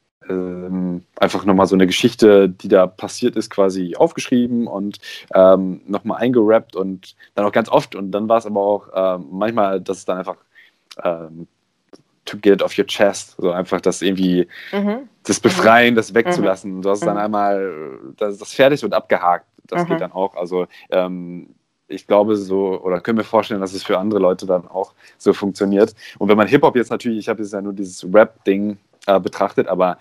ähm, einfach nochmal so eine Geschichte, die da passiert ist, quasi aufgeschrieben und ähm, nochmal eingerappt und dann auch ganz oft und dann war es aber auch ähm, manchmal, dass es dann einfach ähm, to get it off your chest, so einfach das irgendwie Mhm. das Befreien, das wegzulassen. Du hast dann Mhm. einmal, dass das fertig wird, abgehakt. Das Mhm. geht dann auch. Also ähm, ich glaube so, oder können wir vorstellen, dass es für andere Leute dann auch so funktioniert. Und wenn man Hip-Hop jetzt natürlich, ich habe jetzt ja nur dieses Rap-Ding äh, betrachtet, aber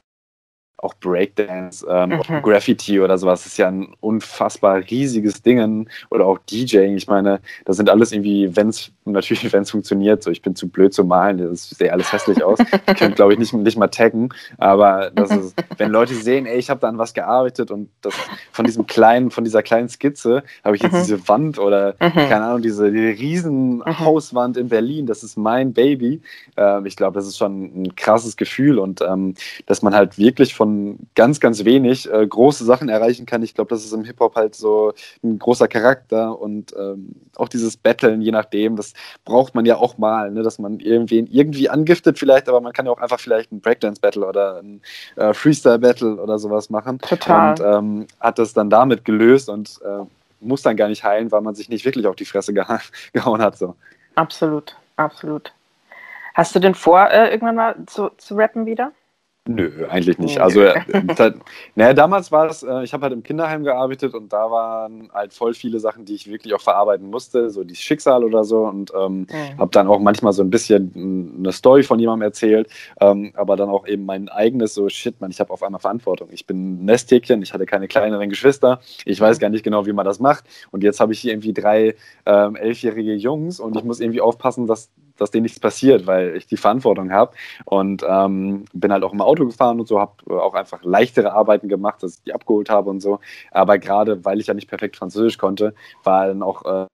auch Breakdance, ähm, Mhm. auch Graffiti oder sowas ist ja ein unfassbar riesiges Ding. Oder auch DJing. Ich meine, das sind alles irgendwie, wenn es natürlich, wenn es funktioniert, so ich bin zu blöd zu malen, das sieht alles hässlich aus. Ich könnte, glaube ich, nicht, nicht mal taggen. Aber das ist, wenn Leute sehen, ey, ich habe da an was gearbeitet und das von diesem kleinen, von dieser kleinen Skizze habe ich jetzt Mhm. diese Wand oder Mhm. keine Ahnung, diese, diese riesen Mhm. Hauswand in Berlin, das ist mein Baby. Ähm, ich glaube, das ist schon ein krasses Gefühl und ähm, dass man halt wirklich von ganz, ganz wenig äh, große Sachen erreichen kann. Ich glaube, das ist im Hip-Hop halt so ein großer Charakter und ähm, auch dieses Battlen, je nachdem, das braucht man ja auch mal, ne? Dass man irgendwen irgendwie angiftet vielleicht, aber man kann ja auch einfach vielleicht ein Breakdance-Battle oder ein äh, Freestyle-Battle oder sowas machen. Total. Und ähm, hat das dann damit gelöst und äh, muss dann gar nicht heilen, weil man sich nicht wirklich auf die Fresse geha gehauen hat. So. Absolut, absolut. Hast du denn vor, äh, irgendwann mal zu, zu rappen wieder? Nö, eigentlich nicht. Nö. Also, äh, halt, naja, damals war es, äh, ich habe halt im Kinderheim gearbeitet und da waren halt voll viele Sachen, die ich wirklich auch verarbeiten musste, so dieses Schicksal oder so und ähm, Mhm. habe dann auch manchmal so ein bisschen eine Story von jemandem erzählt, ähm, aber dann auch eben mein eigenes, so shit, man, ich habe auf einmal Verantwortung. Ich bin ein Nesthäkchen, ich hatte keine kleineren Geschwister, ich weiß gar nicht genau, wie man das macht und jetzt habe ich hier irgendwie drei ähm, elfjährige Jungs und ich muss irgendwie aufpassen, dass dass denen nichts passiert, weil ich die Verantwortung habe und ähm, bin halt auch im Auto gefahren und so, habe auch einfach leichtere Arbeiten gemacht, dass ich die abgeholt habe und so, aber gerade, weil ich ja nicht perfekt Französisch konnte, war dann auch äh,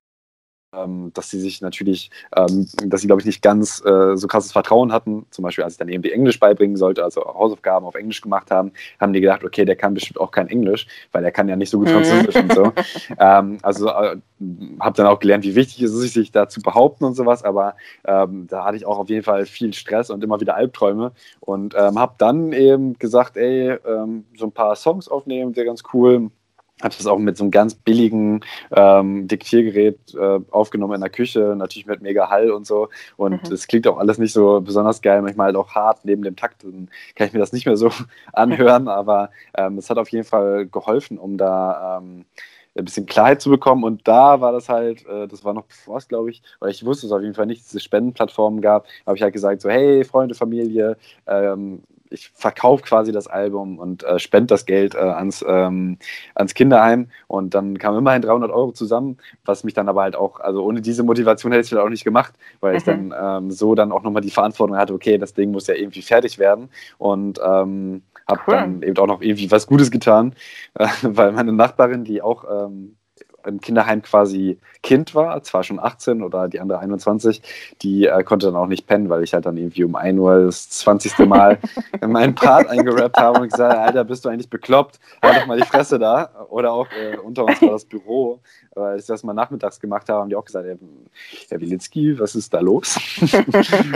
ähm, dass sie sich natürlich, ähm, dass sie, glaube ich, nicht ganz äh, so krasses Vertrauen hatten. Zum Beispiel, als ich dann irgendwie Englisch beibringen sollte, also Hausaufgaben auf Englisch gemacht haben, haben die gedacht, okay, der kann bestimmt auch kein Englisch, weil er kann ja nicht so gut Französisch und so. Ähm, also äh, habe dann auch gelernt, wie wichtig es ist, sich da zu behaupten und sowas, aber ähm, da hatte ich auch auf jeden Fall viel Stress und immer wieder Albträume und ähm, habe dann eben gesagt, ey, ähm, so ein paar Songs aufnehmen wäre ganz cool. Habe das auch mit so einem ganz billigen ähm, Diktiergerät äh, aufgenommen in der Küche, natürlich mit mega Hall und so. Und es mhm. klingt auch alles nicht so besonders geil, manchmal halt auch hart neben dem Takt. Dann kann ich mir das nicht mehr so anhören, aber ähm, es hat auf jeden Fall geholfen, um da ähm, ein bisschen Klarheit zu bekommen. Und da war das halt, äh, das war noch bevor es, glaube ich, weil ich wusste es auf jeden Fall nicht, diese Spendenplattformen gab, habe ich halt gesagt, so hey, Freunde, Familie, ähm, ich verkaufe quasi das Album und äh, spende das Geld äh, ans, ähm, ans Kinderheim und dann kamen immerhin dreihundert Euro zusammen, was mich dann aber halt auch, also ohne diese Motivation hätte ich das auch nicht gemacht, weil mhm. ich dann ähm, so dann auch nochmal die Verantwortung hatte, okay, das Ding muss ja irgendwie fertig werden und ähm, habe cool. dann eben auch noch irgendwie was Gutes getan, äh, weil meine Nachbarin, die auch ähm, im Kinderheim quasi Kind war, zwar schon achtzehn oder die andere einundzwanzig, die äh, konnte dann auch nicht pennen, weil ich halt dann irgendwie um ein Uhr das zwanzigste Mal in meinen Part eingerappt habe und gesagt, Alter, bist du eigentlich bekloppt? Halt doch mal die Fresse da. Oder auch äh, unter uns war das Büro, weil ich das mal nachmittags gemacht habe, haben die auch gesagt, Herr, Herr Wilitzki, was ist da los?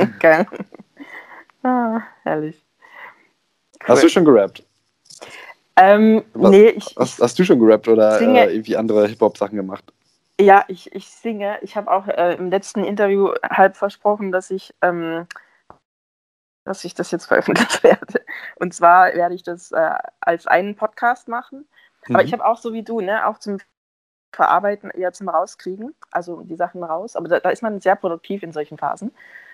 Geil. Ah, herrlich. Cool. Hast du schon gerappt? Ähm, Was, nee, ich, ich hast, hast du schon gerappt oder singe, äh, irgendwie andere Hip-Hop-Sachen gemacht? ja, ich, ich singe. Ich habe auch äh, im letzten Interview halb versprochen, dass ich, ähm, dass ich das jetzt veröffentlichen werde. Und zwar werde ich das äh, als einen Podcast machen. Aber Mhm. ich habe auch so wie du, ne, auch zum Verarbeiten, eher zum Rauskriegen, also die Sachen raus. Aber da, da ist man sehr produktiv in solchen Phasen.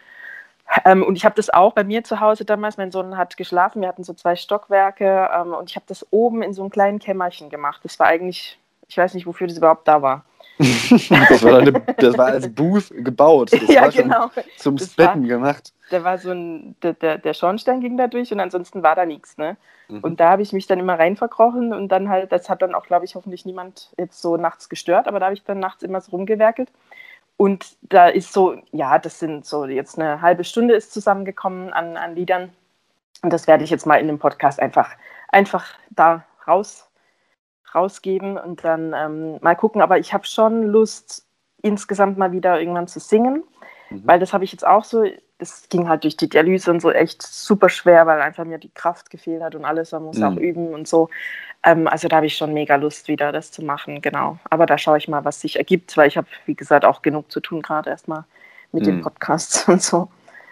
Ähm, und ich habe das auch bei mir zu Hause damals, mein Sohn hat geschlafen, wir hatten so zwei Stockwerke ähm, und ich habe das oben in so einem kleinen Kämmerchen gemacht. Das war eigentlich, ich weiß nicht, wofür das überhaupt da war. das, war eine, das war als Booth gebaut. Das ja, war schon genau. zum Das Spetten war, gemacht. Da war so ein, der, der, der Schornstein ging da durch und ansonsten war da nichts, ne? Mhm. Und da habe ich mich dann immer rein verkrochen und dann halt, das hat dann auch, glaube ich, hoffentlich niemand jetzt so nachts gestört, aber da habe ich dann nachts immer so rumgewerkelt. Und da ist so, ja, das sind so jetzt eine halbe Stunde ist zusammengekommen an, an Liedern. Und das werde ich jetzt mal in dem Podcast einfach, einfach da raus, rausgeben und dann ähm, mal gucken. Aber ich habe schon Lust, insgesamt mal wieder irgendwann zu singen, mhm. weil das habe ich jetzt auch so, das ging halt durch die Dialyse und so echt super schwer, weil einfach mir die Kraft gefehlt hat und alles, man muss mhm. auch üben und so. Ähm, also da habe ich schon mega Lust, wieder das zu machen, genau. Aber da schaue ich mal, was sich ergibt, weil ich habe, wie gesagt, auch genug zu tun, gerade erstmal mit mhm. den Podcasts und so.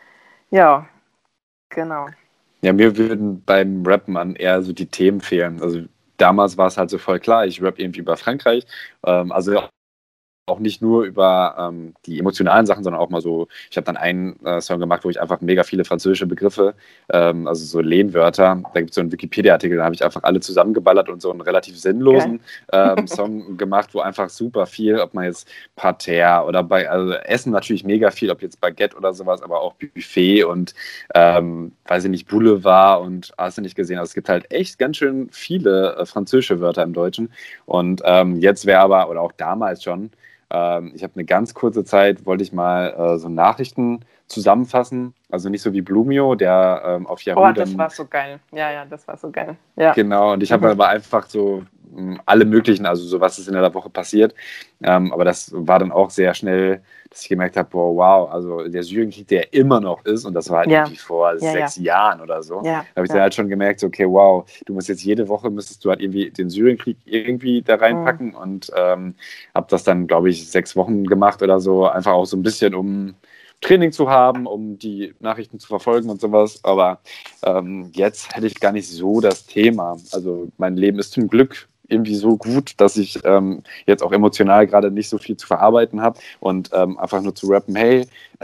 Ja, genau. Ja, mir würden beim Rappen an eher so die Themen fehlen. Also damals war es halt so voll klar, ich rappe irgendwie über Frankreich, ähm, also auch nicht nur über ähm, die emotionalen Sachen, sondern auch mal so, ich habe dann einen äh, Song gemacht, wo ich einfach mega viele französische Begriffe, ähm, also so Lehnwörter, da gibt es so einen Wikipedia-Artikel, da habe ich einfach alle zusammengeballert und so einen relativ sinnlosen ähm, Song gemacht, wo einfach super viel, ob man jetzt Parterre oder bei, also Essen natürlich mega viel, ob jetzt Baguette oder sowas, aber auch Buffet und ähm, weiß ich nicht, Boulevard und hast du nicht gesehen, also es gibt halt echt ganz schön viele äh, französische Wörter im Deutschen und ähm, jetzt wäre aber, oder auch damals schon, ich habe eine ganz kurze Zeit, wollte ich mal äh, so Nachrichten zusammenfassen, also nicht so wie Blumio, der ähm, auf Yahoo Oh, das dann, war so geil. Ja, ja, das war so geil. Ja. Genau, und ich habe mhm. aber einfach so mh, alle möglichen, also so was ist in der Woche passiert, ähm, aber das war dann auch sehr schnell, dass ich gemerkt habe, boah, wow, also der Syrienkrieg, der immer noch ist, und das war halt ja. irgendwie vor ja, sechs ja. Jahren oder so, ja. da habe ich ja. dann halt schon gemerkt, so, okay, wow, du musst jetzt jede Woche, müsstest du halt irgendwie den Syrienkrieg irgendwie da reinpacken mhm. und ähm, habe das dann, glaube ich, sechs Wochen gemacht oder so, einfach auch so ein bisschen, um Training zu haben, um die Nachrichten zu verfolgen und sowas, aber ähm, jetzt hätte ich gar nicht so das Thema, also mein Leben ist zum Glück irgendwie so gut, dass ich ähm, jetzt auch emotional gerade nicht so viel zu verarbeiten habe und ähm, einfach nur zu rappen, hey,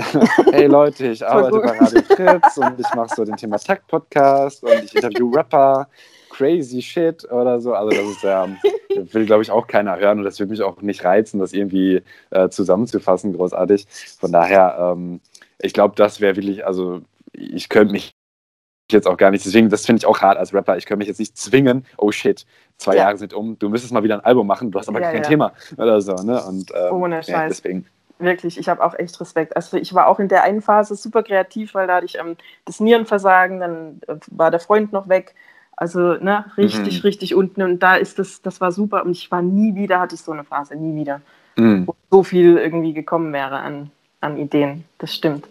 hey Leute, ich arbeite bei Radio Fritz und ich mache so den Thema Takt-Podcast und ich interview Rapper, crazy shit oder so, also das ist ja, will glaube ich auch keiner hören und das würde mich auch nicht reizen, das irgendwie äh, zusammenzufassen, großartig, von daher, ähm, ich glaube, das wäre wirklich, also ich könnte mich jetzt auch gar nicht, deswegen, das finde ich auch hart als Rapper, ich könnte mich jetzt nicht zwingen, oh shit, zwei ja. Jahre sind um, du müsstest mal wieder ein Album machen, du hast aber ja, kein ja. Thema oder so, ne, und ähm, ohne Scheiß. Ja, deswegen. Wirklich, ich habe auch echt Respekt. Also ich war auch in der einen Phase super kreativ, weil da hatte ich ähm, das Nierenversagen, dann äh, war der Freund noch weg, also ne, richtig, mhm. richtig unten und da ist das, das war super und ich war nie wieder, hatte ich so eine Phase, nie wieder, mhm. wo so viel irgendwie gekommen wäre an, an Ideen, das stimmt.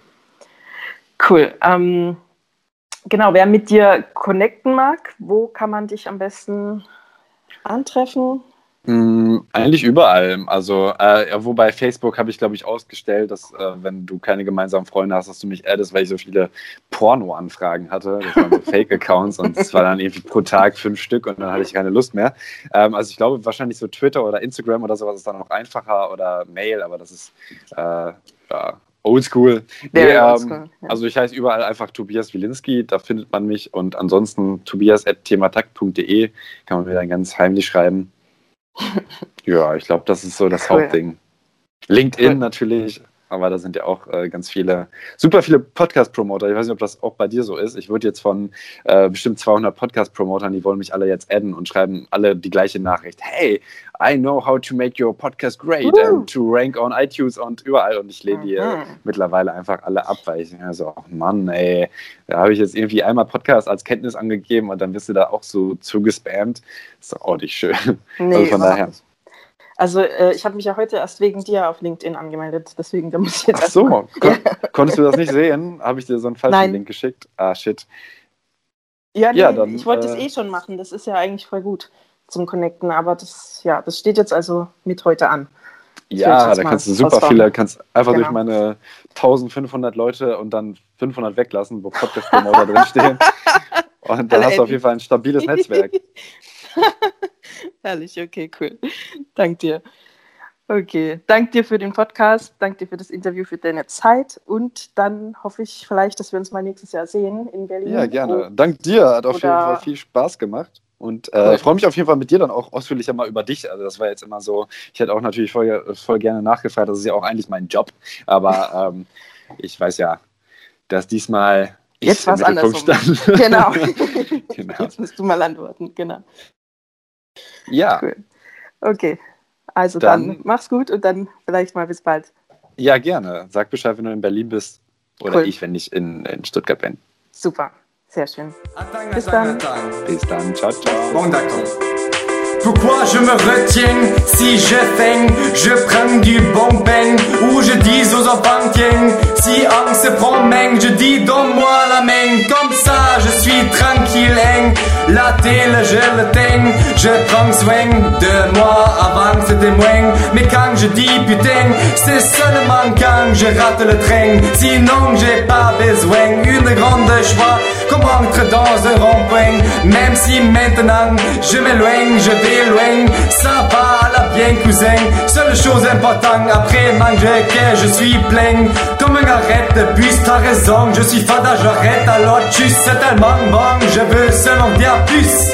Cool, ähm, genau, wer mit dir connecten mag, wo kann man dich am besten antreffen? Mm, eigentlich überall. Also, äh, ja, wobei Facebook habe ich, glaube ich, ausgestellt, dass, äh, wenn du keine gemeinsamen Freunde hast, dass du mich addest, weil ich so viele Porno-Anfragen hatte. Das waren so Fake-Accounts und es war dann irgendwie pro Tag fünf Stück und dann hatte ich keine Lust mehr. Ähm, also, ich glaube, wahrscheinlich so Twitter oder Instagram oder sowas ist dann auch einfacher oder Mail, aber das ist, äh, ja. Oldschool. Nee, ähm, oldschool ja. Also ich heiße überall einfach Tobias Wilinski, da findet man mich und ansonsten tobias at thematakt punkt de kann man mir dann ganz heimlich schreiben. Ja, ich glaube, das ist so das cool. Hauptding. LinkedIn cool. natürlich, aber da sind ja auch äh, ganz viele, super viele Podcast-Promoter. Ich weiß nicht, ob das auch bei dir so ist. Ich wurde jetzt von äh, bestimmt zweihundert Podcast-Promotern, die wollen mich alle jetzt adden und schreiben alle die gleiche Nachricht. Hey, I know how to make your podcast great uh. and to rank on iTunes und überall. Und ich lehne die uh-huh. mittlerweile einfach alle ab, weil ich mir so, ach Mann, ey, da habe ich jetzt irgendwie einmal Podcast als Kenntnis angegeben und dann bist du da auch so zugespammt. Das ist auch nicht schön. Nee, also von daher. Nicht. Also äh, ich habe mich ja heute erst wegen dir auf LinkedIn angemeldet, deswegen da muss ich jetzt Ach so, kon- konntest du das nicht sehen? Habe ich dir so einen falschen Nein. Link geschickt? Ah, shit. Ja, nee, Ja, dann, ich wollte es äh, eh schon machen. Das ist ja eigentlich voll gut zum Connecten, aber das, ja, das steht jetzt also mit heute an. Das werde ich Ja, jetzt da mal kannst du super raushauen. viele, kannst einfach Genau. durch meine eintausendfünfhundert Leute und dann fünfhundert weglassen, wo Podcast-Promoter drinstehen. Und dann Alle hast du auf Eddie. jeden Fall ein stabiles Netzwerk. Herrlich, okay, cool. Dank dir. Okay, dank dir für den Podcast, dank dir für das Interview, für deine Zeit und dann hoffe ich vielleicht, dass wir uns mal nächstes Jahr sehen in Berlin. Ja, gerne. Oh, Dank dir, hat auf jeden Oder- Fall viel Spaß gemacht. Und äh, Cool. ich freue mich auf jeden Fall mit dir dann auch ausführlicher mal über dich. Also das war jetzt immer so, ich hätte auch natürlich voll, voll gerne nachgefragt, das ist ja auch eigentlich mein Job. Aber ähm, ich weiß ja, dass diesmal ich Jetzt im war's Mittelpunkt andersrum. stand. Genau. Genau. Jetzt musst du mal antworten, genau. Ja, Cool. Okay, also dann, Dann- mach's gut und dann vielleicht mal bis bald. ja, gerne. Sag Bescheid, wenn du in Berlin bist. Oder Cool. ich, wenn ich in, in Stuttgart bin. Super, sehr schön. Attends, Bis attends, dann. attends. Bis dann. Ciao, ciao. Bon, d'accord. Pourquoi je me retiens si je feigne, je prends du bon pain ou je dis aux enfants tiens, si on se promène, je dis donne-moi la main, comme ça je suis tranquille, hein. La télé je le teins, je prends soin de moi, avant c'était moins, mais quand je dis putain, c'est seulement quand je rate le train, sinon j'ai pas besoin, une grande joie, comme entre dans un rond-point, même si maintenant je m'éloigne, je vais loin, ça va la bien cousin, seule chose importante après manger que je suis plein, comme un arrête de bus, t'as raison, je suis fada, j'arrête alors tschüss, c'est tellement bon, je veux seulement dire plus.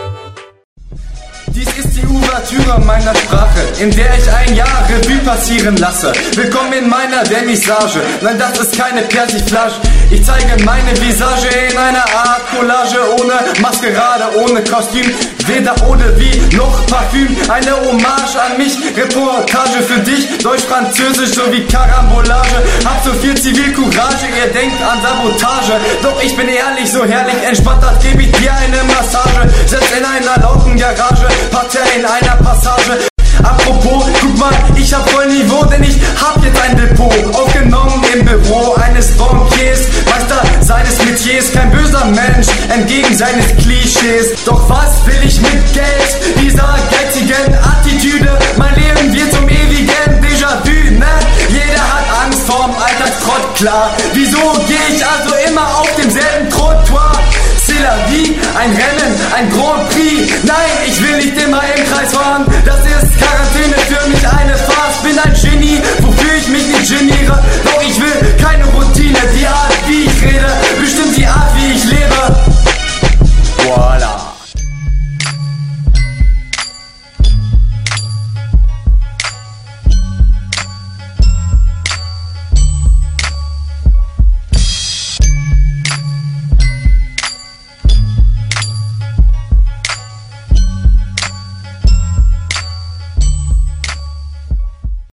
Dies ist die Ouvertüre meiner Sprache, in der ich ein Jahr Revue passieren lasse. Willkommen in meiner Vernissage, nein, das ist keine Persiflage. Ich zeige meine Visage in einer Art Collage, ohne Maskerade, ohne Kostüm, weder Eau de Vie noch Parfüm. Eine Hommage an mich, Reportage für dich, Deutsch-Französisch sowie Karambolage. Hab so viel Zivilcourage, ihr denkt an Sabotage, doch ich bin ehrlich, so herrlich entspannt, das gebe ich dir eine Massage. Setz in einer lauten Garage, Parterre in einer Passage. Apropos, guck mal, ich hab voll Niveau, denn ich hab jetzt ein Depot aufgenommen im Büro eines Bankiers, Meister seines Metiers, kein böser Mensch, entgegen seines Klischees. Doch was will ich mit Geld, dieser geizigen Attitüde? Mein Leben wird zum ewigen Déjà-vu, ne? Jeder hat Angst vorm Alltagstrott, klar. Wieso geh ich also immer auf demselben Trottoir? C'est la vie, ein Rennen, ein Grand Prix. Nein, ich will nicht immer im Kreis fahren.